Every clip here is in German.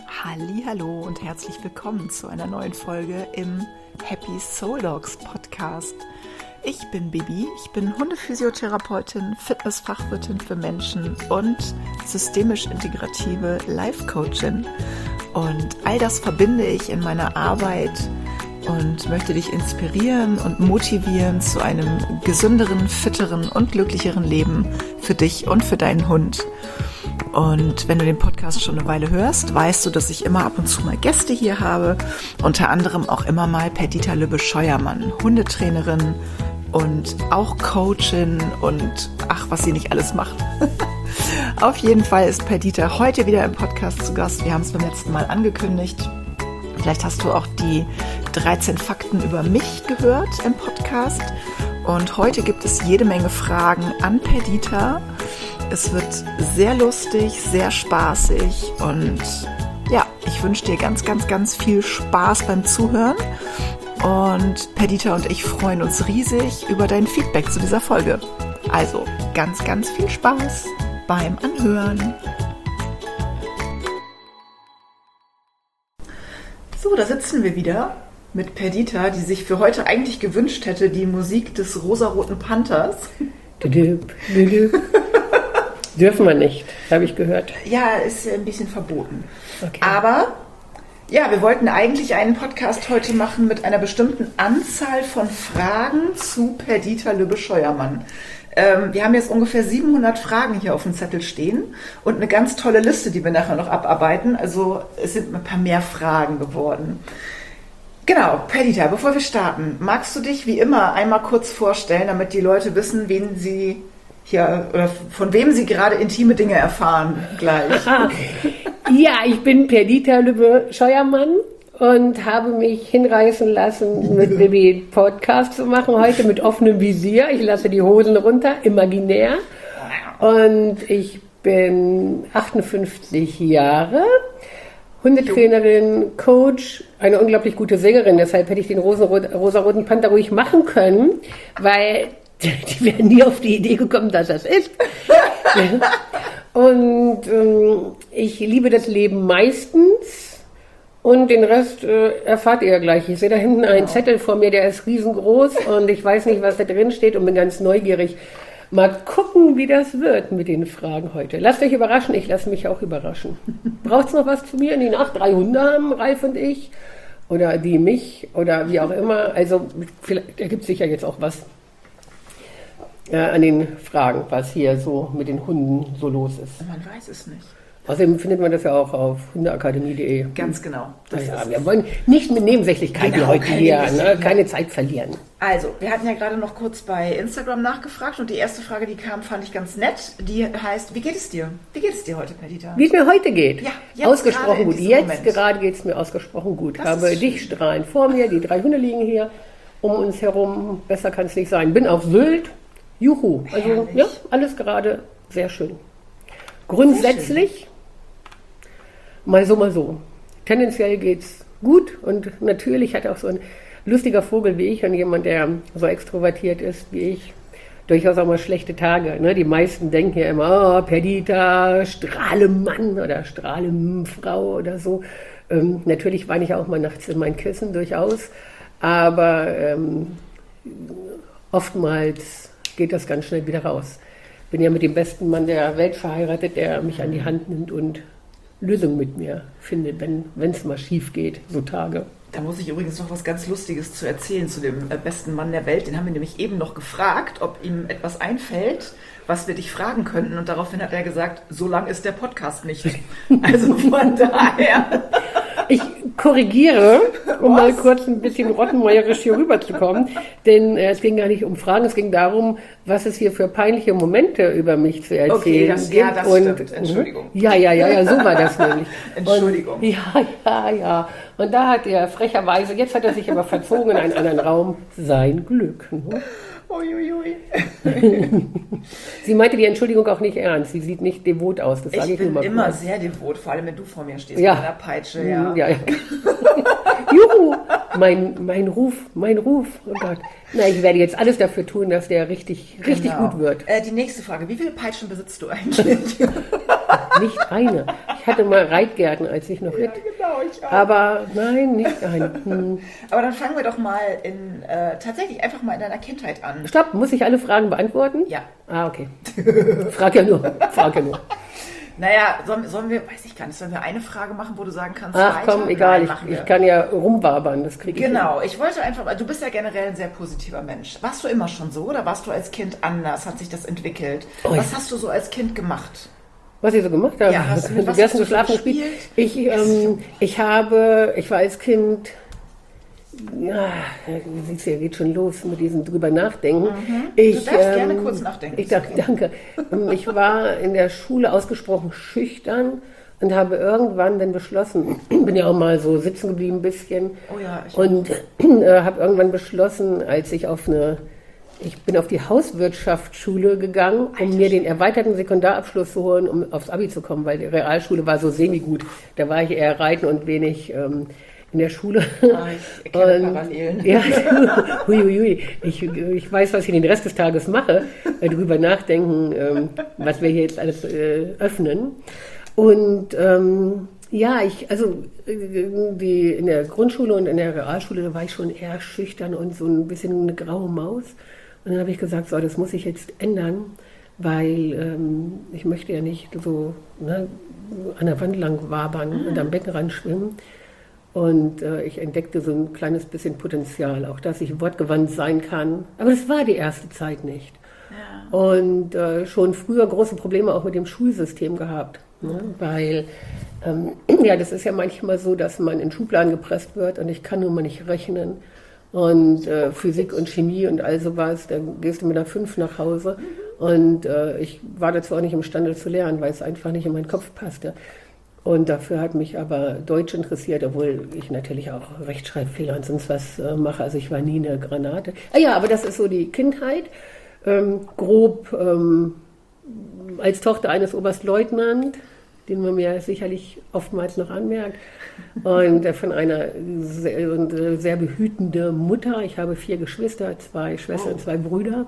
Hallihallo und herzlich willkommen zu einer neuen Folge im Happy Soul Dogs Podcast. Ich bin Bibi, ich bin Hundephysiotherapeutin, Fitnessfachwirtin für Menschen und systemisch integrative Life Coachin. Und all das verbinde ich in meiner Arbeit und möchte dich inspirieren und motivieren zu einem gesünderen, fitteren und glücklicheren Leben für dich und für deinen Hund. Und wenn du den Podcast schon eine Weile hörst, weißt du, dass ich immer ab und zu mal Gäste hier habe. Unter anderem auch immer mal Perdita Lübbe-Scheuermann, Hundetrainerin und auch Coachin und ach, was sie nicht alles macht. Auf jeden Fall ist Perdita heute wieder im Podcast zu Gast. Wir haben es beim letzten Mal angekündigt. Vielleicht hast du auch die 13 Fakten über mich gehört im Podcast. Und heute gibt es jede Menge Fragen an Perdita. Es wird sehr lustig, sehr spaßig und ja, ich wünsche dir ganz, ganz, ganz viel Spaß beim Zuhören. Und Perdita und ich freuen uns riesig über dein Feedback zu dieser Folge. Also ganz, ganz viel Spaß beim Anhören. So, da sitzen wir wieder mit Perdita, die sich für heute eigentlich gewünscht hätte, die Musik des rosaroten Panthers. Dürfen wir nicht, habe ich gehört. Ja, ist ein bisschen verboten. Okay. Aber ja, wir wollten eigentlich einen Podcast heute machen mit einer bestimmten Anzahl von Fragen zu Perdita Lübbe-Scheuermann. Wir haben jetzt ungefähr 700 Fragen hier auf dem Zettel stehen und eine ganz tolle Liste, die wir nachher noch abarbeiten. Also es sind ein paar mehr Fragen geworden. Genau, Perdita, bevor wir starten, magst du dich wie immer einmal kurz vorstellen, damit die Leute wissen, wen sie hier oder von wem sie gerade intime Dinge erfahren gleich? Ja, ich bin Perdita Lübbe-Scheuermann und habe mich hinreißen lassen, mit Bibi Podcast zu machen heute mit offenem Visier. Ich lasse die Hosen runter, imaginär. Und ich bin 58 Jahre, Hundetrainerin, Coach, eine unglaublich gute Sängerin. Deshalb hätte ich den rosaroten Panther ruhig machen können, weil die wären nie auf die Idee gekommen, dass das ist. Und ich liebe das Leben meistens und den Rest erfahrt ihr gleich. Ich sehe da hinten einen Zettel vor mir, der ist riesengroß und ich weiß nicht, was da drin steht und bin ganz neugierig. Mal gucken, wie das wird mit den Fragen heute. Lasst euch überraschen, ich lasse mich auch überraschen. Braucht es noch was zu mir? Die Nacht 3 Hunde haben, Ralf und ich. Oder die mich oder wie auch immer. Also vielleicht ergibt sich ja jetzt auch was an den Fragen, was hier so mit den Hunden so los ist. Man weiß es nicht. Außerdem findet man das ja auch auf hundeakademie.de. Ganz genau. Wir wollen nicht mit Nebensächlichkeiten heute hier, keine Zeit verlieren. Also, wir hatten ja gerade noch kurz bei Instagram nachgefragt und die erste Frage, die kam, fand ich ganz nett. Die heißt, wie geht es dir? Wie geht es dir heute, Perdita? Wie es mir heute geht? Ja, jetzt ausgesprochen gut. Jetzt Moment. gerade geht es mir ausgesprochen gut. Ich Das habe ist dich strahlend vor mir, die 3 Hunde liegen hier um uns herum. Besser kann es nicht sein. Bin auf Sylt. Juhu. Also, Herrlich. ja, alles gerade sehr schön. Grundsätzlich mal so. Tendenziell geht's gut und natürlich hat auch so ein lustiger Vogel wie ich und jemand, der so extrovertiert ist wie ich, durchaus auch mal schlechte Tage. Ne? Die meisten denken ja immer, oh, Perdita, Strahlemann oder Strahlemfrau oder so. Natürlich weine ich auch mal nachts in mein Kissen, durchaus. Aber oftmals geht das ganz schnell wieder raus. Bin ja mit dem besten Mann der Welt verheiratet, der mich an die Hand nimmt und Lösungen mit mir findet, wenn es mal schief geht, so Tage. Da muss ich übrigens noch was ganz Lustiges zu erzählen zu dem besten Mann der Welt. Den haben wir nämlich eben noch gefragt, ob ihm etwas einfällt, was wir dich fragen könnten. Und daraufhin hat er gesagt, so lang ist der Podcast nicht. Also von daher. Ich korrigiere, um mal kurz ein bisschen rottenmeierisch hier rüberzukommen, denn es ging gar nicht um Fragen, es ging darum, was es hier für peinliche Momente über mich zu erzählen okay, das gibt. Stimmt. Entschuldigung. Ja, so war das nämlich. Entschuldigung. Und, ja. Und da hat er frecherweise, jetzt hat er sich aber verzogen in einen anderen Raum, sein Glück. Uiuiui. Sie meinte die Entschuldigung auch nicht ernst. Sie sieht nicht devot aus. Das sage ich bin nur mal immer kurz. sehr devot, vor allem wenn du vor mir stehst Ja. mit einer Peitsche. Ja. Ja. Juhu, mein Ruf. Oh Gott. Na, ich werde jetzt alles dafür tun, dass der richtig Genau. gut wird. Die nächste Frage. Wie viele Peitschen besitzt du eigentlich? Nicht eine. Ich hatte mal Reitgärten, als ich noch ritt. Genau, ich auch. Aber nein, nicht ein. Aber dann fangen wir doch mal tatsächlich einfach mal in deiner Kindheit an. Stopp, muss ich alle Fragen beantworten? Ja. Ah, okay. Frag ja nur. Naja, sollen wir, weiß ich gar nicht, sollen wir eine Frage machen, wo du sagen kannst, Ach weiter? komm, egal, Nein, ich kann ja rumwabern, das kriege ich Genau, ich wollte einfach, du bist ja generell ein sehr positiver Mensch. Warst du immer schon so oder warst du als Kind anders? Hat sich das entwickelt? Was hast du so als Kind gemacht? Was ich so gemacht habe? Ja, was hast du geschlafen gespielt? Ich war als Kind, ja, siehst du, geht schon los mit diesem drüber nachdenken. Du darfst gerne kurz nachdenken. Danke. Ich war in der Schule ausgesprochen schüchtern und habe irgendwann dann beschlossen, bin ja auch mal so sitzen geblieben ein bisschen, und habe irgendwann beschlossen, als ich bin auf die Hauswirtschaftsschule gegangen, um mir den erweiterten Sekundarabschluss zu holen, um aufs Abi zu kommen, weil die Realschule war so semi-gut. Da war ich eher reiten und wenig in der Schule. Ich erkenne Parallelen. Ja, hui. Ich weiß, was ich den Rest des Tages mache, drüber nachdenken, was wir hier jetzt alles öffnen. Und in der Grundschule und in der Realschule, da war ich schon eher schüchtern und so ein bisschen eine graue Maus. Und dann habe ich gesagt, so, das muss ich jetzt ändern, weil ich möchte ja nicht so an der Wand lang wabern und am Beckenrand schwimmen. Und ich entdeckte so ein kleines bisschen Potenzial, auch dass ich wortgewandt sein kann. Aber das war die erste Zeit nicht. Ja. Und schon früher große Probleme auch mit dem Schulsystem gehabt. Ne? Weil, das ist ja manchmal so, dass man in Schubladen gepresst wird und ich kann nun mal nicht rechnen. Und Physik und Chemie und all sowas, da gehst du mit einer 5 nach Hause. Und ich war dazu auch nicht imstande zu lernen, weil es einfach nicht in meinen Kopf passte. Und dafür hat mich aber Deutsch interessiert, obwohl ich natürlich auch Rechtschreibfehler und sonst was mache. Also ich war nie eine Granate. Aber das ist so die Kindheit. Grob als Tochter eines Oberstleutnant, den man mir sicherlich oftmals noch anmerkt. Und von einer sehr behütende Mutter. Ich habe 4 Geschwister, 2 Schwestern und 2 Brüder.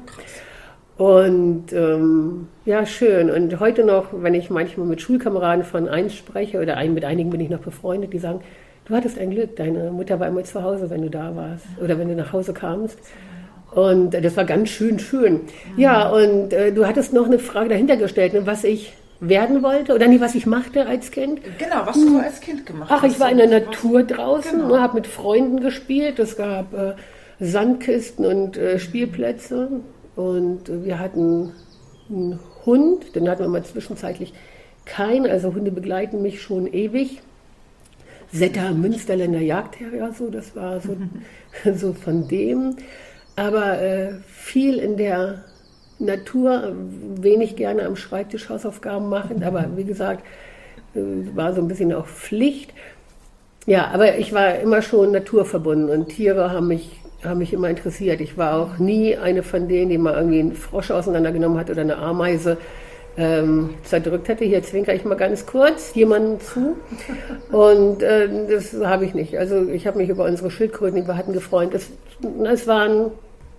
Und schön. Und heute noch, wenn ich manchmal mit Schulkameraden von eins spreche, oder mit einigen bin ich noch befreundet, die sagen, du hattest ein Glück, deine Mutter war immer zu Hause, wenn du da warst oder wenn du nach Hause kamst. Und das war ganz schön. Ja, und du hattest noch eine Frage dahinter gestellt, was ich werden wollte, oder was ich machte als Kind. Genau, was du so als Kind gemacht hast. Ich war in der Natur draußen, habe mit Freunden gespielt, es gab Sandkisten und Spielplätze. Und wir hatten einen Hund, den hatten wir mal zwischenzeitlich keinen, also Hunde begleiten mich schon ewig. Setter Münsterländer Jagdterrier, so, das war so von dem. Aber viel in der Natur, wenig gerne am Schreibtisch Hausaufgaben machen, aber wie gesagt, war so ein bisschen auch Pflicht. Ja, aber ich war immer schon naturverbunden und Tiere haben mich immer interessiert. Ich war auch nie eine von denen, die mal irgendwie einen Frosch auseinandergenommen hat oder eine Ameise zerdrückt hätte. Hier zwinker ich mal ganz kurz jemanden zu. Und das habe ich nicht. Also ich habe mich über unsere Schildkröten, die wir hatten, gefreut. Es war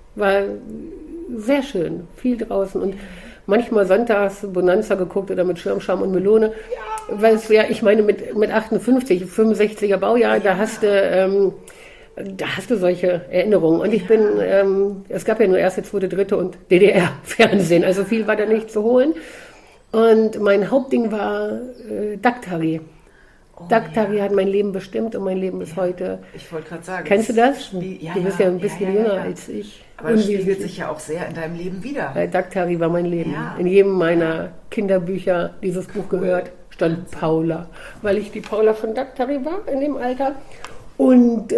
sehr schön, viel draußen. Und manchmal sonntags Bonanza geguckt oder mit Schirmscham und Melone. Ja. Weil ich meine, mit 58, 65er Baujahr, da hast du solche Erinnerungen. Und ich bin, es gab ja nur erste, zweite, dritte und DDR-Fernsehen, also viel war da nicht zu holen. Und mein Hauptding war Daktari. Daktari hat mein Leben bestimmt und mein Leben ist heute. Ich wollte gerade sagen. Kennst du das? Du bist ja ein bisschen jünger als ich. Aber das spiegelt sich ja auch sehr in deinem Leben wieder. Daktari war mein Leben. Ja. In jedem meiner Kinderbücher, dieses Buch gehört, stand Paula, weil ich die Paula von Daktari war in dem Alter. Und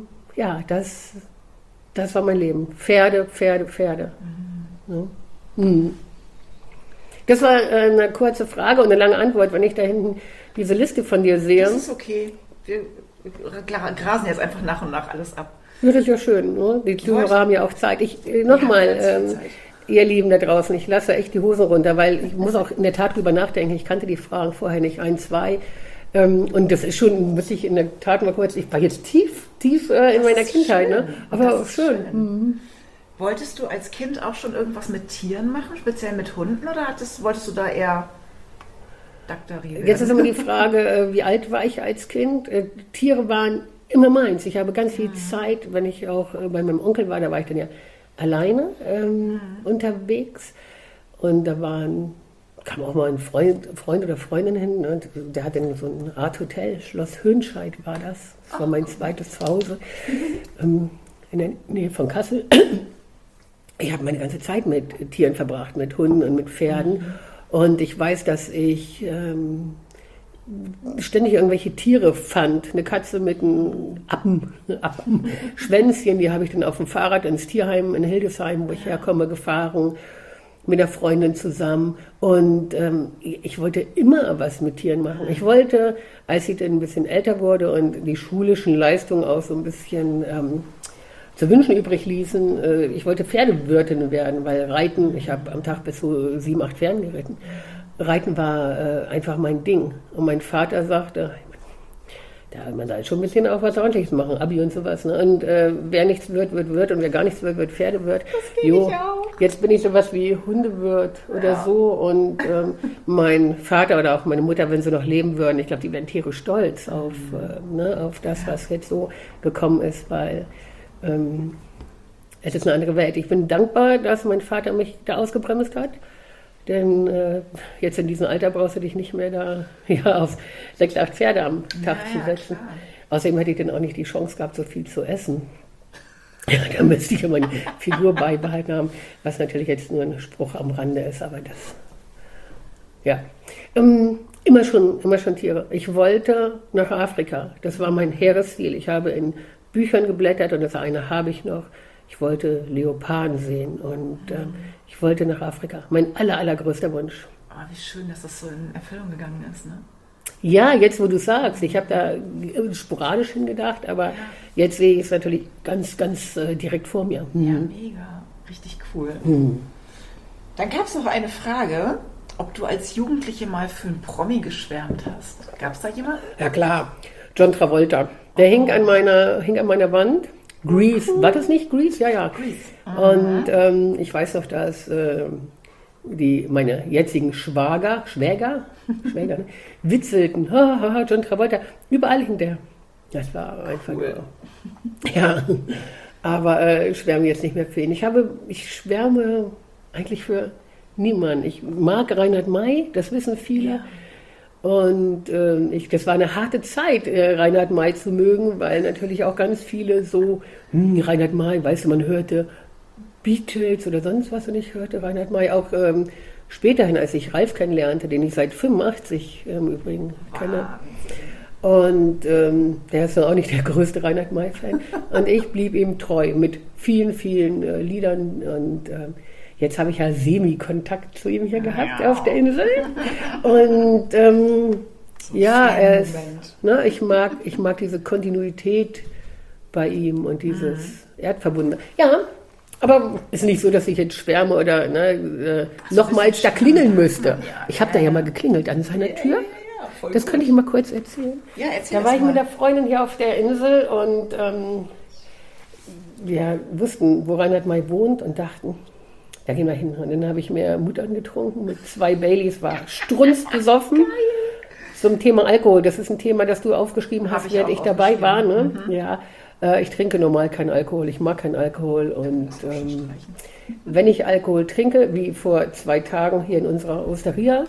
das war mein Leben. Pferde. Mhm. Ja. Mhm. Das war eine kurze Frage und eine lange Antwort, wenn ich da hinten diese Liste von dir sehe. Das ist okay. Wir grasen jetzt einfach nach und nach alles ab. Ja, das ist ja schön. Ne? Die Zuhörer haben ja auch Zeit. Ihr Lieben da draußen, ich lasse echt die Hosen runter, weil ich muss auch in der Tat drüber nachdenken. Ich kannte die Fragen vorher nicht, 1, 2. Und das ist schon, muss ich in der Tat mal kurz, ich war jetzt tief in meiner Kindheit, ne? Aber schön. Mhm. Wolltest du als Kind auch schon irgendwas mit Tieren machen, speziell mit Hunden, oder wolltest du da eher Daktari. Jetzt ist immer die Frage, wie alt war ich als Kind? Tiere waren immer meins. Ich habe ganz viel Zeit, wenn ich auch bei meinem Onkel war, da war ich dann ja alleine unterwegs. Und da kam auch mal ein Freund oder Freundin hin und der hatte so ein Art Hotel, Schloss Hönscheid war das. Das war mein zweites Zuhause in der Nähe von Kassel. Ich habe meine ganze Zeit mit Tieren verbracht, mit Hunden und mit Pferden. Und ich weiß, dass ich ständig irgendwelche Tiere fand. Eine Katze mit einem Schwänzchen, die habe ich dann auf dem Fahrrad ins Tierheim in Hildesheim, wo ich herkomme, gefahren, mit der Freundin zusammen. Und ich wollte immer was mit Tieren machen. Ich wollte, als ich dann ein bisschen älter wurde und die schulischen Leistungen auch so ein bisschen zu wünschen übrig ließen, ich wollte Pferdewirtin werden, weil Reiten, ich habe am Tag bis zu 7, 8 Pferden geritten. Reiten war einfach mein Ding. Und mein Vater sagte, man soll schon ein bisschen auch was Ordentliches machen, Abi und sowas. Ne? Und wer nichts wird, wird. Und wer gar nichts wird, Pferdewirt. Das geht ich auch. Jetzt bin ich sowas wie Hundewirt oder so. Und mein Vater oder auch meine Mutter, wenn sie noch leben würden, ich glaube, die wären tierisch stolz auf das, was jetzt so gekommen ist, weil es ist eine andere Welt. Ich bin dankbar, dass mein Vater mich da ausgebremst hat. Denn jetzt in diesem Alter brauchst du dich nicht mehr da auf 6, 8 Pferde am Tag zu setzen. Klar. Außerdem hätte ich dann auch nicht die Chance gehabt, so viel zu essen. Da müsste ich ja meine Figur beibehalten haben, was natürlich jetzt nur ein Spruch am Rande ist, aber das, ja. Immer schon Tiere. Ich wollte nach Afrika. Das war mein hehres Ziel. Ich habe in Büchern geblättert und das eine habe ich noch. Ich wollte Leoparden sehen und ich wollte nach Afrika. Mein allergrößter Wunsch. Oh, wie schön, dass das so in Erfüllung gegangen ist, ne? Ja, jetzt wo du sagst, ich habe da sporadisch hingedacht, aber jetzt sehe ich es natürlich ganz direkt vor mir. Ja, mega. Richtig cool. Dann gab es noch eine Frage, ob du als Jugendliche mal für einen Promi geschwärmt hast. Gab es da jemanden? Ja klar, John Travolta. Der hing an meiner Wand. Grease, war das nicht Grease? Ja. Grease. Und ich weiß noch, dass meine jetzigen Schwäger ne, witzelten, John Travolta, überall hing der. Das war einfach cool. Ja, aber ich schwärme jetzt nicht mehr für ihn. Ich schwärme eigentlich für niemanden. Ich mag Reinhard May, das wissen viele. Ja. Und das war eine harte Zeit, Reinhard May zu mögen, weil natürlich auch ganz viele so, Reinhard May, weißt du, man hörte Beatles oder sonst was und ich hörte Reinhard May auch späterhin, als ich Ralf kennenlernte, den ich seit 85 im Übrigen kenne. Und der ist auch nicht der größte Reinhard May-Fan. Und ich blieb ihm treu mit vielen Liedern und jetzt habe ich ja Semi-Kontakt zu ihm hier gehabt auf der Insel. Und ich mag diese Kontinuität bei ihm und dieses Erdverbundene. Ja, aber es ist nicht so, dass ich jetzt schwärme oder nochmals da klingeln müsste. Ich habe da ja mal geklingelt an seiner Tür. Das könnte ich mal kurz erzählen. Ja, erzähl da war ich mit der Freundin hier auf der Insel und wir wussten, wo Reinhard May wohnt und dachten, da gehen wir hin. Und dann habe ich mir Mut angetrunken mit 2 Baileys, war strunzbesoffen. Zum Thema Alkohol, das ist ein Thema, das du aufgeschrieben hast, während ich dabei war. Ne? Ja, ich trinke normal keinen Alkohol, ich mag keinen Alkohol. Und wenn ich Alkohol trinke, wie vor 2 Tagen hier in unserer Osteria,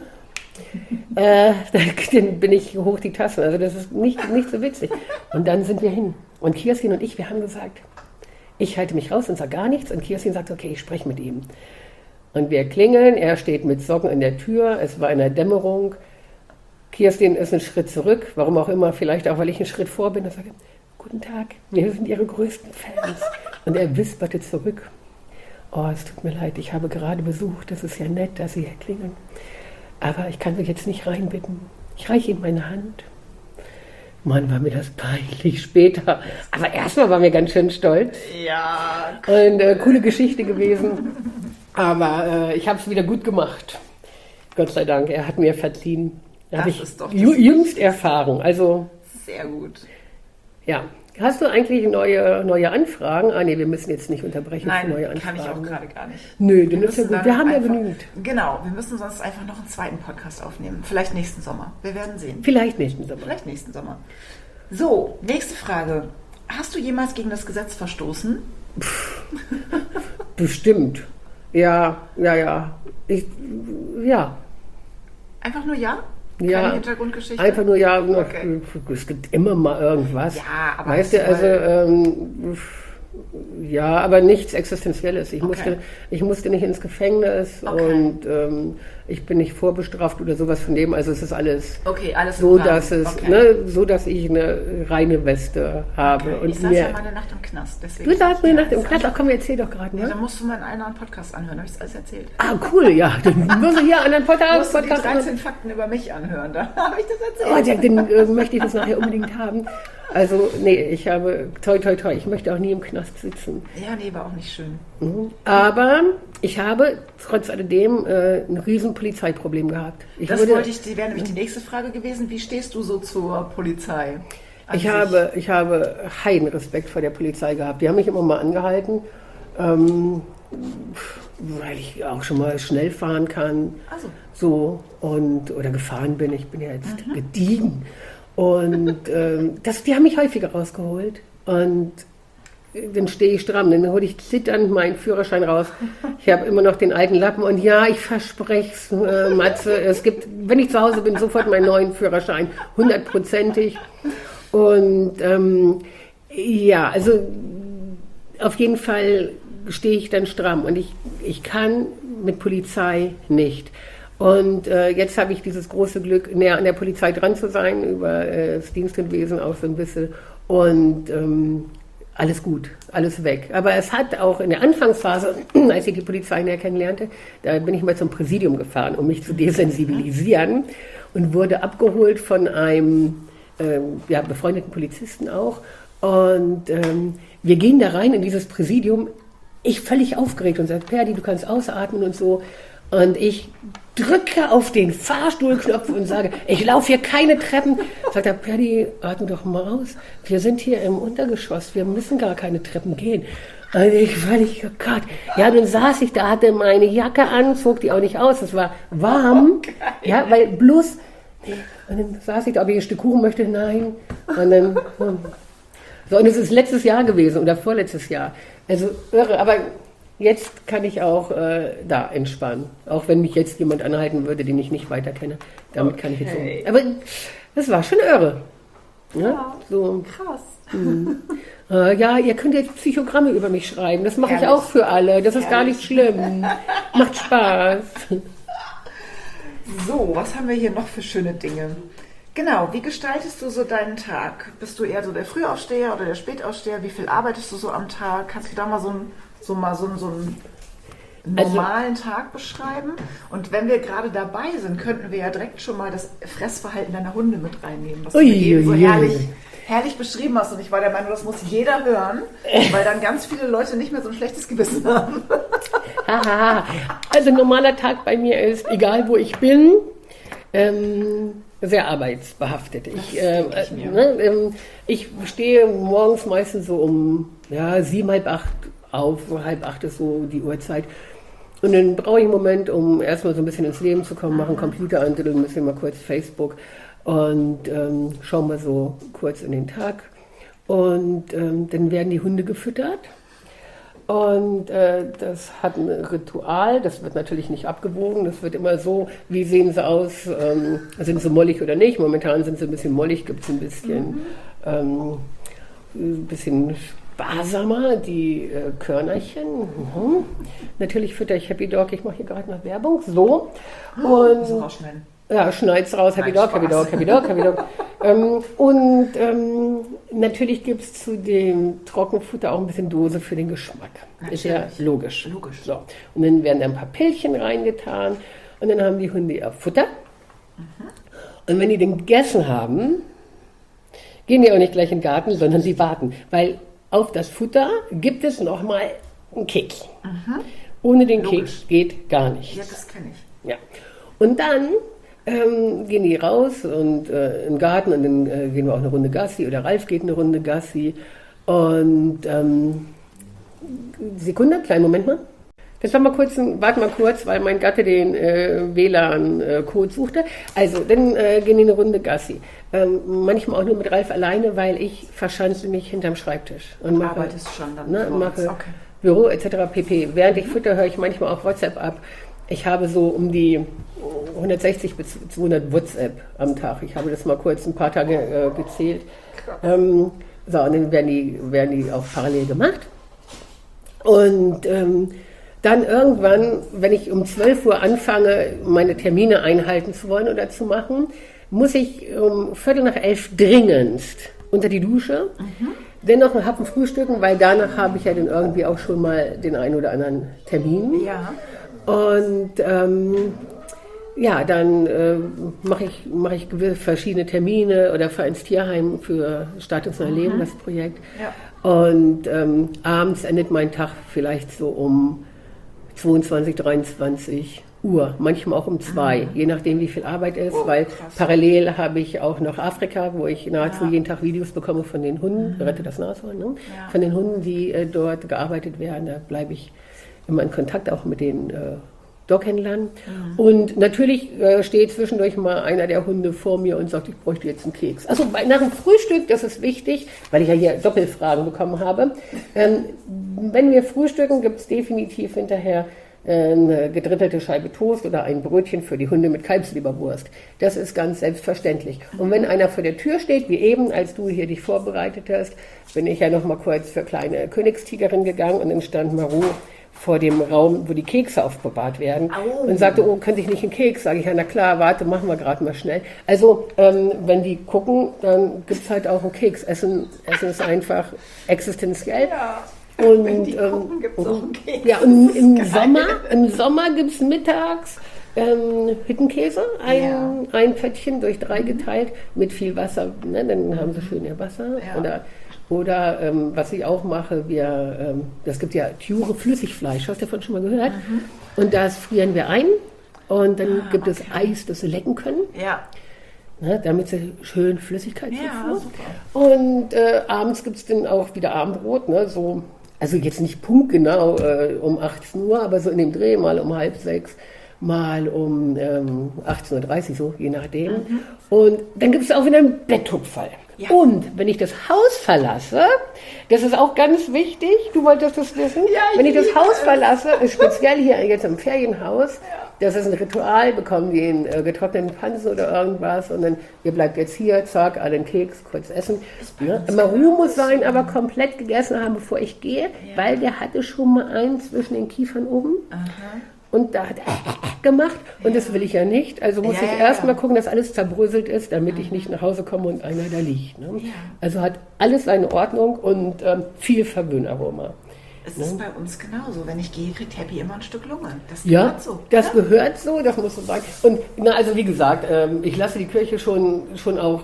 dann bin ich hoch die Tassen. Also das ist nicht so witzig. Und dann sind wir hin. Und Kirstin und ich, wir haben gesagt, ich halte mich raus und sage gar nichts. Und Kirstin sagt, okay, ich spreche mit ihm. Und wir klingeln, er steht mit Socken in der Tür, es war in der Dämmerung. Kirstin ist einen Schritt zurück, warum auch immer, vielleicht auch, weil ich einen Schritt vor bin. Er sagt, guten Tag, wir sind Ihre größten Fans. Und er wisperte zurück, oh, es tut mir leid, ich habe gerade Besuch, das ist ja nett, dass Sie hier klingeln. Aber ich kann Sie jetzt nicht reinbitten. Ich reiche Ihnen meine Hand. Mann, war mir das peinlich später. Aber erstmal war mir ganz schön stolz. Ja. Und coole Geschichte gewesen. Aber ich habe es wieder gut gemacht. Gott sei Dank, er hat mir verziehen. Da habe ich jüngst erfahren. Also sehr gut. Ja, Hast du eigentlich neue Anfragen? Ah nee, wir müssen jetzt nicht unterbrechen für neue Nein, kann Anfragen. ich auch gerade gar nicht. Nö, dann ist ja gut. Wir haben ja einfach, genügend. Genau, wir müssen sonst einfach noch einen zweiten Podcast aufnehmen. Vielleicht nächsten Sommer. Wir werden sehen. Vielleicht nächsten Sommer. Vielleicht nächsten Sommer. So, nächste Frage. Hast du jemals gegen das Gesetz verstoßen? Bestimmt. Ja. Ja. Einfach nur ja? Keine Ja, Hintergrundgeschichte? einfach nur ja. Okay. Es gibt immer mal irgendwas. Ja, aber weißt du, also ja, aber nichts Existenzielles. Ich musste nicht ins Gefängnis und ich bin nicht vorbestraft oder sowas von dem. Also es ist alles, alles so, im Rahmen. dass so, dass ich eine reine Weste habe. Okay. Und Ich saß ja mal eine Nacht im Knast. Deswegen du saßt eine Nacht im Knast? Ach komm, erzähl doch gerade. Ja, Ne? dann musst du mal in einer Podcast anhören. Habe ich das alles erzählt? Ah, cool, ja. Dann muss ich hier an einen Musst du die Podcast 13 Fakten über mich anhören. Da habe ich das erzählt. Den möchte ich das nachher unbedingt haben. Also, nee, ich habe, toi, ich möchte auch nie im Knast sitzen. Ja, nee, war auch nicht schön. Aber ich habe trotz alledem ein riesen Polizeiproblem gehabt. Das wäre nämlich die nächste Frage gewesen. Wie stehst du so zur Polizei? Ich habe heiden Respekt vor der Polizei gehabt. Die haben mich immer mal angehalten, weil ich auch schon mal schnell fahren kann. Also. So, oder gefahren bin. Ich bin ja jetzt gediegen. Und die haben mich häufiger rausgeholt. Und dann stehe ich stramm. Dann hole ich zitternd meinen Führerschein raus. Ich habe immer noch den alten Lappen. Und ja, ich verspreche es, Matze. Es gibt, wenn ich zu Hause bin, sofort meinen neuen Führerschein. 100%ig. Und ja, also auf jeden Fall stehe ich dann stramm. Und ich kann mit Polizei nicht. Und jetzt habe ich dieses große Glück, näher an der Polizei dran zu sein, über das Dienstunwesen auch so ein bisschen. Und alles gut, alles weg. Aber es hat auch in der Anfangsphase, als ich die Polizei näher kennenlernte, da bin ich mal zum Präsidium gefahren, um mich zu desensibilisieren und wurde abgeholt von einem befreundeten Polizisten auch. Und wir gehen da rein in dieses Präsidium, ich völlig aufgeregt und sage, Perdi, du kannst ausatmen und so. Und ich drücke auf den Fahrstuhlknopf und sage, ich laufe hier keine Treppen. Sagt er, Perdi, atme doch mal aus. Wir sind hier im Untergeschoss, wir müssen gar keine Treppen gehen. Und ich völlig, oh Gott. Ja, dann saß ich da, hatte meine Jacke an, zog die auch nicht aus, es war warm. Okay. Ja, weil bloß, und dann saß ich da, ob ich ein Stück Kuchen möchte, nein. Und dann, so, und es ist letztes Jahr gewesen oder vorletztes Jahr. Also irre, aber jetzt kann ich auch da entspannen. Auch wenn mich jetzt jemand anhalten würde, den ich nicht weiter kenne. Damit kann ich jetzt so. Aber das war schon irre. Ja, so. Krass. Ja, ihr könnt jetzt Psychogramme über mich schreiben. Das mache ich auch für alle. Das ist gar nicht schlimm. Macht Spaß. So, was haben wir hier noch für schöne Dinge? Genau, wie gestaltest du so deinen Tag? Bist du eher so der Frühaufsteher oder der Spätaufsteher? Wie viel arbeitest du so am Tag? Kannst du da mal so einen normalen Tag beschreiben? Und wenn wir gerade dabei sind, könnten wir ja direkt schon mal das Fressverhalten deiner Hunde mit reinnehmen, was du eben so herrlich beschrieben hast. Und ich war der Meinung, das muss jeder hören, weil dann ganz viele Leute nicht mehr so ein schlechtes Gewissen haben. Also ein normaler Tag bei mir ist, egal wo ich bin, sehr arbeitsbehaftet. Ich stehe morgens meistens so um 7, halb 8 auf, 7:30 ist so die Uhrzeit. Und dann brauche ich einen Moment, um erstmal so ein bisschen ins Leben zu kommen, mache einen Computer an, ein bisschen mal kurz Facebook und schaue mal so kurz in den Tag. Und dann werden die Hunde gefüttert. Und das hat ein Ritual, das wird natürlich nicht abgewogen, das wird immer so, wie sehen sie aus, sind sie mollig oder nicht. Momentan sind sie ein bisschen mollig, gibt es ein bisschen sparsamer, die Körnerchen. Natürlich fütter ich Happy Dog, ich mache hier gerade noch Werbung, so. Und so rausschneiden. Ja, schneid's raus, Happy Dog. Und natürlich gibt es zu dem Trockenfutter auch ein bisschen Dose für den Geschmack. Natürlich. Ist ja logisch. So. Und dann werden da ein paar Pellchen reingetan und dann haben die Hunde ihr Futter. Und wenn die den gegessen haben, gehen die auch nicht gleich in den Garten, sondern sie warten. Weil auf das Futter gibt es nochmal einen Keks. Ohne den Keks geht gar nichts. Ja, das kenne ich. Ja. Und dann gehen die raus und im Garten und dann gehen wir auch eine Runde Gassi oder Ralf geht eine Runde Gassi. Und Sekunde, kleinen Moment mal. Warte mal kurz, weil mein Gatte den WLAN-Code suchte. Also, dann gehen die eine Runde Gassi. Manchmal auch nur mit Ralf alleine, weil ich verschanze mich hinterm Schreibtisch. Und arbeitest schon dann? Mache Büro etc. pp. Während ich fütter, höre ich manchmal auch WhatsApp ab. Ich habe so um die 160 bis 200 WhatsApp am Tag. Ich habe das mal kurz ein paar Tage gezählt. Und dann werden die auch parallel gemacht. Und dann irgendwann, wenn ich um 12 Uhr anfange, meine Termine einhalten zu wollen oder zu machen, muss ich um 11:15 dringendst unter die Dusche. Dennoch einen Happen frühstücken, weil danach habe ich ja dann irgendwie auch schon mal den einen oder anderen Termin. Ja. Und dann mache ich verschiedene Termine oder fahre ins Tierheim für Statusnahe Leben, das Projekt. Ja. Und abends endet mein Tag vielleicht so um 22, 23 Uhr, manchmal auch um 2, je nachdem wie viel Arbeit ist, weil parallel habe ich auch noch Afrika, wo ich nahezu jeden Tag Videos bekomme von den Hunden, rette das Nashorn, ne? Ja. Von den Hunden, die dort gearbeitet werden, da bleibe ich immer in Kontakt auch mit den Doghändlern. Und natürlich steht zwischendurch mal einer der Hunde vor mir und sagt, ich bräuchte jetzt einen Keks. Also nach dem Frühstück, das ist wichtig, weil ich ja hier Doppelfragen bekommen habe. Wenn wir frühstücken, gibt es definitiv hinterher eine gedrittelte Scheibe Toast oder ein Brötchen für die Hunde mit Kalbsleberwurst. Das ist ganz selbstverständlich. Und wenn einer vor der Tür steht, wie eben, als du hier dich vorbereitet hast, bin ich ja noch mal kurz für kleine Königstigerin gegangen und dann stand Maru vor dem Raum, wo die Kekse aufbewahrt werden und sagte, könnte ich nicht einen Keks? Sage ich, ja, na klar, warte, machen wir gerade mal schnell. Also, wenn die gucken, dann gibt es halt auch einen Keks. Essen ist einfach existenziell. Ja. Und wenn die gucken, gibt es auch einen Keks. Ja, und im Sommer gibt es mittags Hüttenkäse, ein Pöttchen durch 3 geteilt mit viel Wasser. Ne? Dann haben sie schön ihr Wasser. Ja. Oder was ich auch mache, das gibt ja Tjure Flüssigfleisch, hast du davon schon mal gehört? Und das frieren wir ein und dann gibt es Eis, das sie lecken können. Ja. Ne, damit sie schön Flüssigkeit zuführen. Und abends gibt es dann auch wieder Abendbrot, ne, so, also jetzt nicht punktgenau um 18 Uhr, aber so in dem Dreh, mal um 5:30, mal um 18:30 Uhr, so je nachdem. Und dann gibt es auch wieder einen Betthupferl. Ja. Und wenn ich das Haus verlasse, das ist auch ganz wichtig, du wolltest das wissen, wenn ich das Haus verlasse, speziell hier jetzt im Ferienhaus, das ist ein Ritual, bekommen die einen getrockneten Pansen oder irgendwas und dann, ihr bleibt jetzt hier, zack, alle einen Keks, kurz essen. Ne? Ruhe muss sein, aber komplett gegessen haben, bevor ich gehe, weil der hatte schon mal einen zwischen den Kiefern oben. Und da hat er gemacht und das will ich ja nicht. Also muss ich erst mal gucken, dass alles zerbröselt ist, damit ich nicht nach Hause komme und einer da liegt. Ne? Ja. Also hat alles seine Ordnung und viel Verwöhnaroma. Es ist bei uns genauso. Wenn ich gehe, kriegt Happy immer ein Stück Lunge. Das gehört so. Das gehört so, das muss so sein. Und also wie gesagt, ich lasse die Kirche schon auch,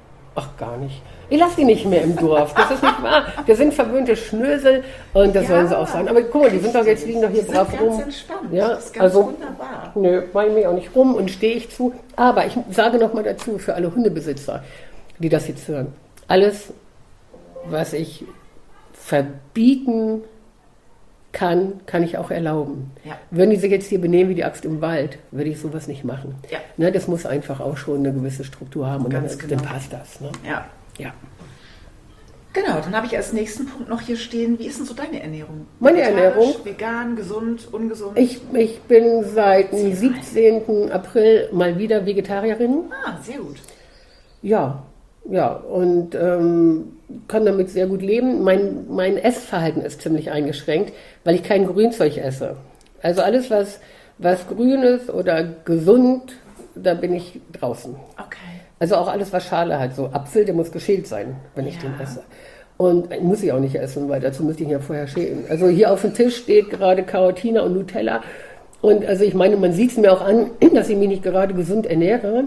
gar nicht. Ich lasse die nicht mehr im Dorf, das ist nicht wahr. Wir sind verwöhnte Schnösel und das sollen sie auch sein. Aber guck mal, die sind doch jetzt, liegen doch hier brav rum. Ganz entspannt, ja, das ist ganz wunderbar. Nö, mache ich mich auch nicht rum und stehe ich zu. Aber ich sage noch mal dazu, für alle Hundebesitzer, die das jetzt hören, alles, was ich verbieten kann ich auch erlauben. Ja. Würden die sich jetzt hier benehmen wie die Axt im Wald, würde ich sowas nicht machen. Ja. Ne, das muss einfach auch schon eine gewisse Struktur haben und dann passt das. Ne? Ja. Genau, dann habe ich als nächsten Punkt noch hier stehen, wie ist denn so deine Ernährung? Meine Ernährung? Vegan, gesund, ungesund? Ich bin seit dem 17. April mal wieder Vegetarierin. Sehr gut. Ja, und kann damit sehr gut leben. Mein Essverhalten ist ziemlich eingeschränkt, weil ich kein Grünzeug esse. Also alles, was grün ist oder gesund, da bin ich draußen. Okay. Also auch alles, was Schale hat. So Apfel, der muss geschält sein, wenn ich den esse. Und muss ich auch nicht essen, weil dazu müsste ich ihn ja vorher schälen. Also hier auf dem Tisch steht gerade Carotina und Nutella. Und also ich meine, man sieht es mir auch an, dass ich mich nicht gerade gesund ernähre.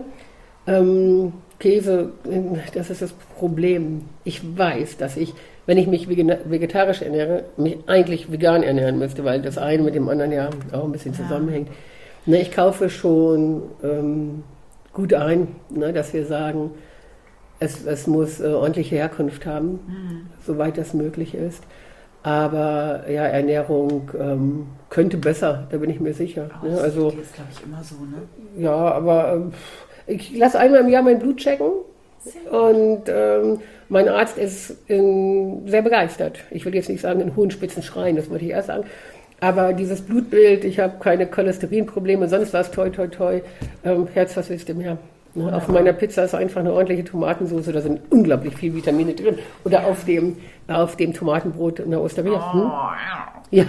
Käse, das ist das Problem. Ich weiß, dass ich, wenn ich mich vegetarisch ernähre, mich eigentlich vegan ernähren müsste, weil das eine mit dem anderen ja auch ein bisschen zusammenhängt. Ne, ich kaufe schon gut ein, ne, dass wir sagen, es muss ordentliche Herkunft haben, soweit das möglich ist. Aber ja, Ernährung könnte besser, da bin ich mir sicher. Aber das ist, glaube ich, immer so, ne? Ja, aber ich lasse einmal im Jahr mein Blut checken. Und mein Arzt ist sehr begeistert. Ich will jetzt nicht sagen in hohen Spitzen schreien, das wollte ich erst sagen. Aber dieses Blutbild, ich habe keine Cholesterinprobleme, sonst war es toi, toi, toi. Herz, was willst du mehr? Ne? Auf meiner Pizza ist einfach eine ordentliche Tomatensauce, da sind unglaublich viele Vitamine drin. Oder auf dem Tomatenbrot in der Osteria. Ja.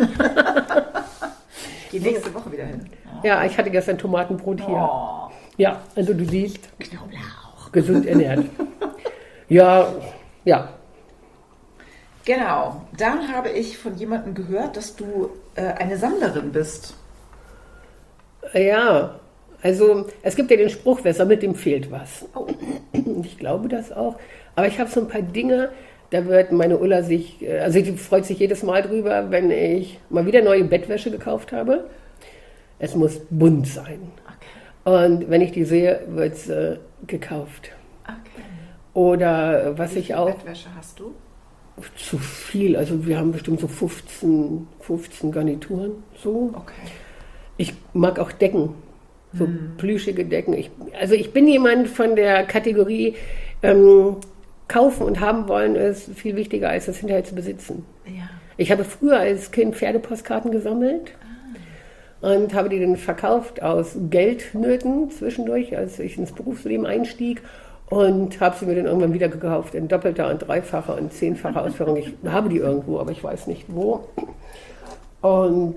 Geh nächste Woche wieder hin. Ja, ich hatte gestern Tomatenbrot hier. Ja, also du siehst, Knoblauch. gesund ernährt. Ja. Genau. Dann habe ich von jemandem gehört, dass du eine Sammlerin bist. Ja, also es gibt ja den Spruch, wer sammelt, dem fehlt was. Oh. Ich glaube das auch. Aber ich habe so ein paar Dinge, da wird meine Ulla die freut sich jedes Mal drüber, wenn ich mal wieder neue Bettwäsche gekauft habe. Es muss bunt sein. Okay. Und wenn ich die sehe, wird es gekauft. Okay. Oder was Wie ich viel auch... Bettwäsche hast du? Zu viel, also wir haben bestimmt so 15 Garnituren. So. Okay. Ich mag auch Decken, so plüschige Decken. Ich bin jemand von der Kategorie, kaufen und haben wollen ist viel wichtiger, als es hinterher zu besitzen. Ja. Ich habe früher als Kind Pferdepostkarten gesammelt und habe die dann verkauft aus Geldnöten zwischendurch, als ich ins Berufsleben einstieg. Und habe sie mir dann irgendwann wieder gekauft in doppelter und dreifacher und 10-facher Ausführung. Ich habe die irgendwo, aber ich weiß nicht wo. Und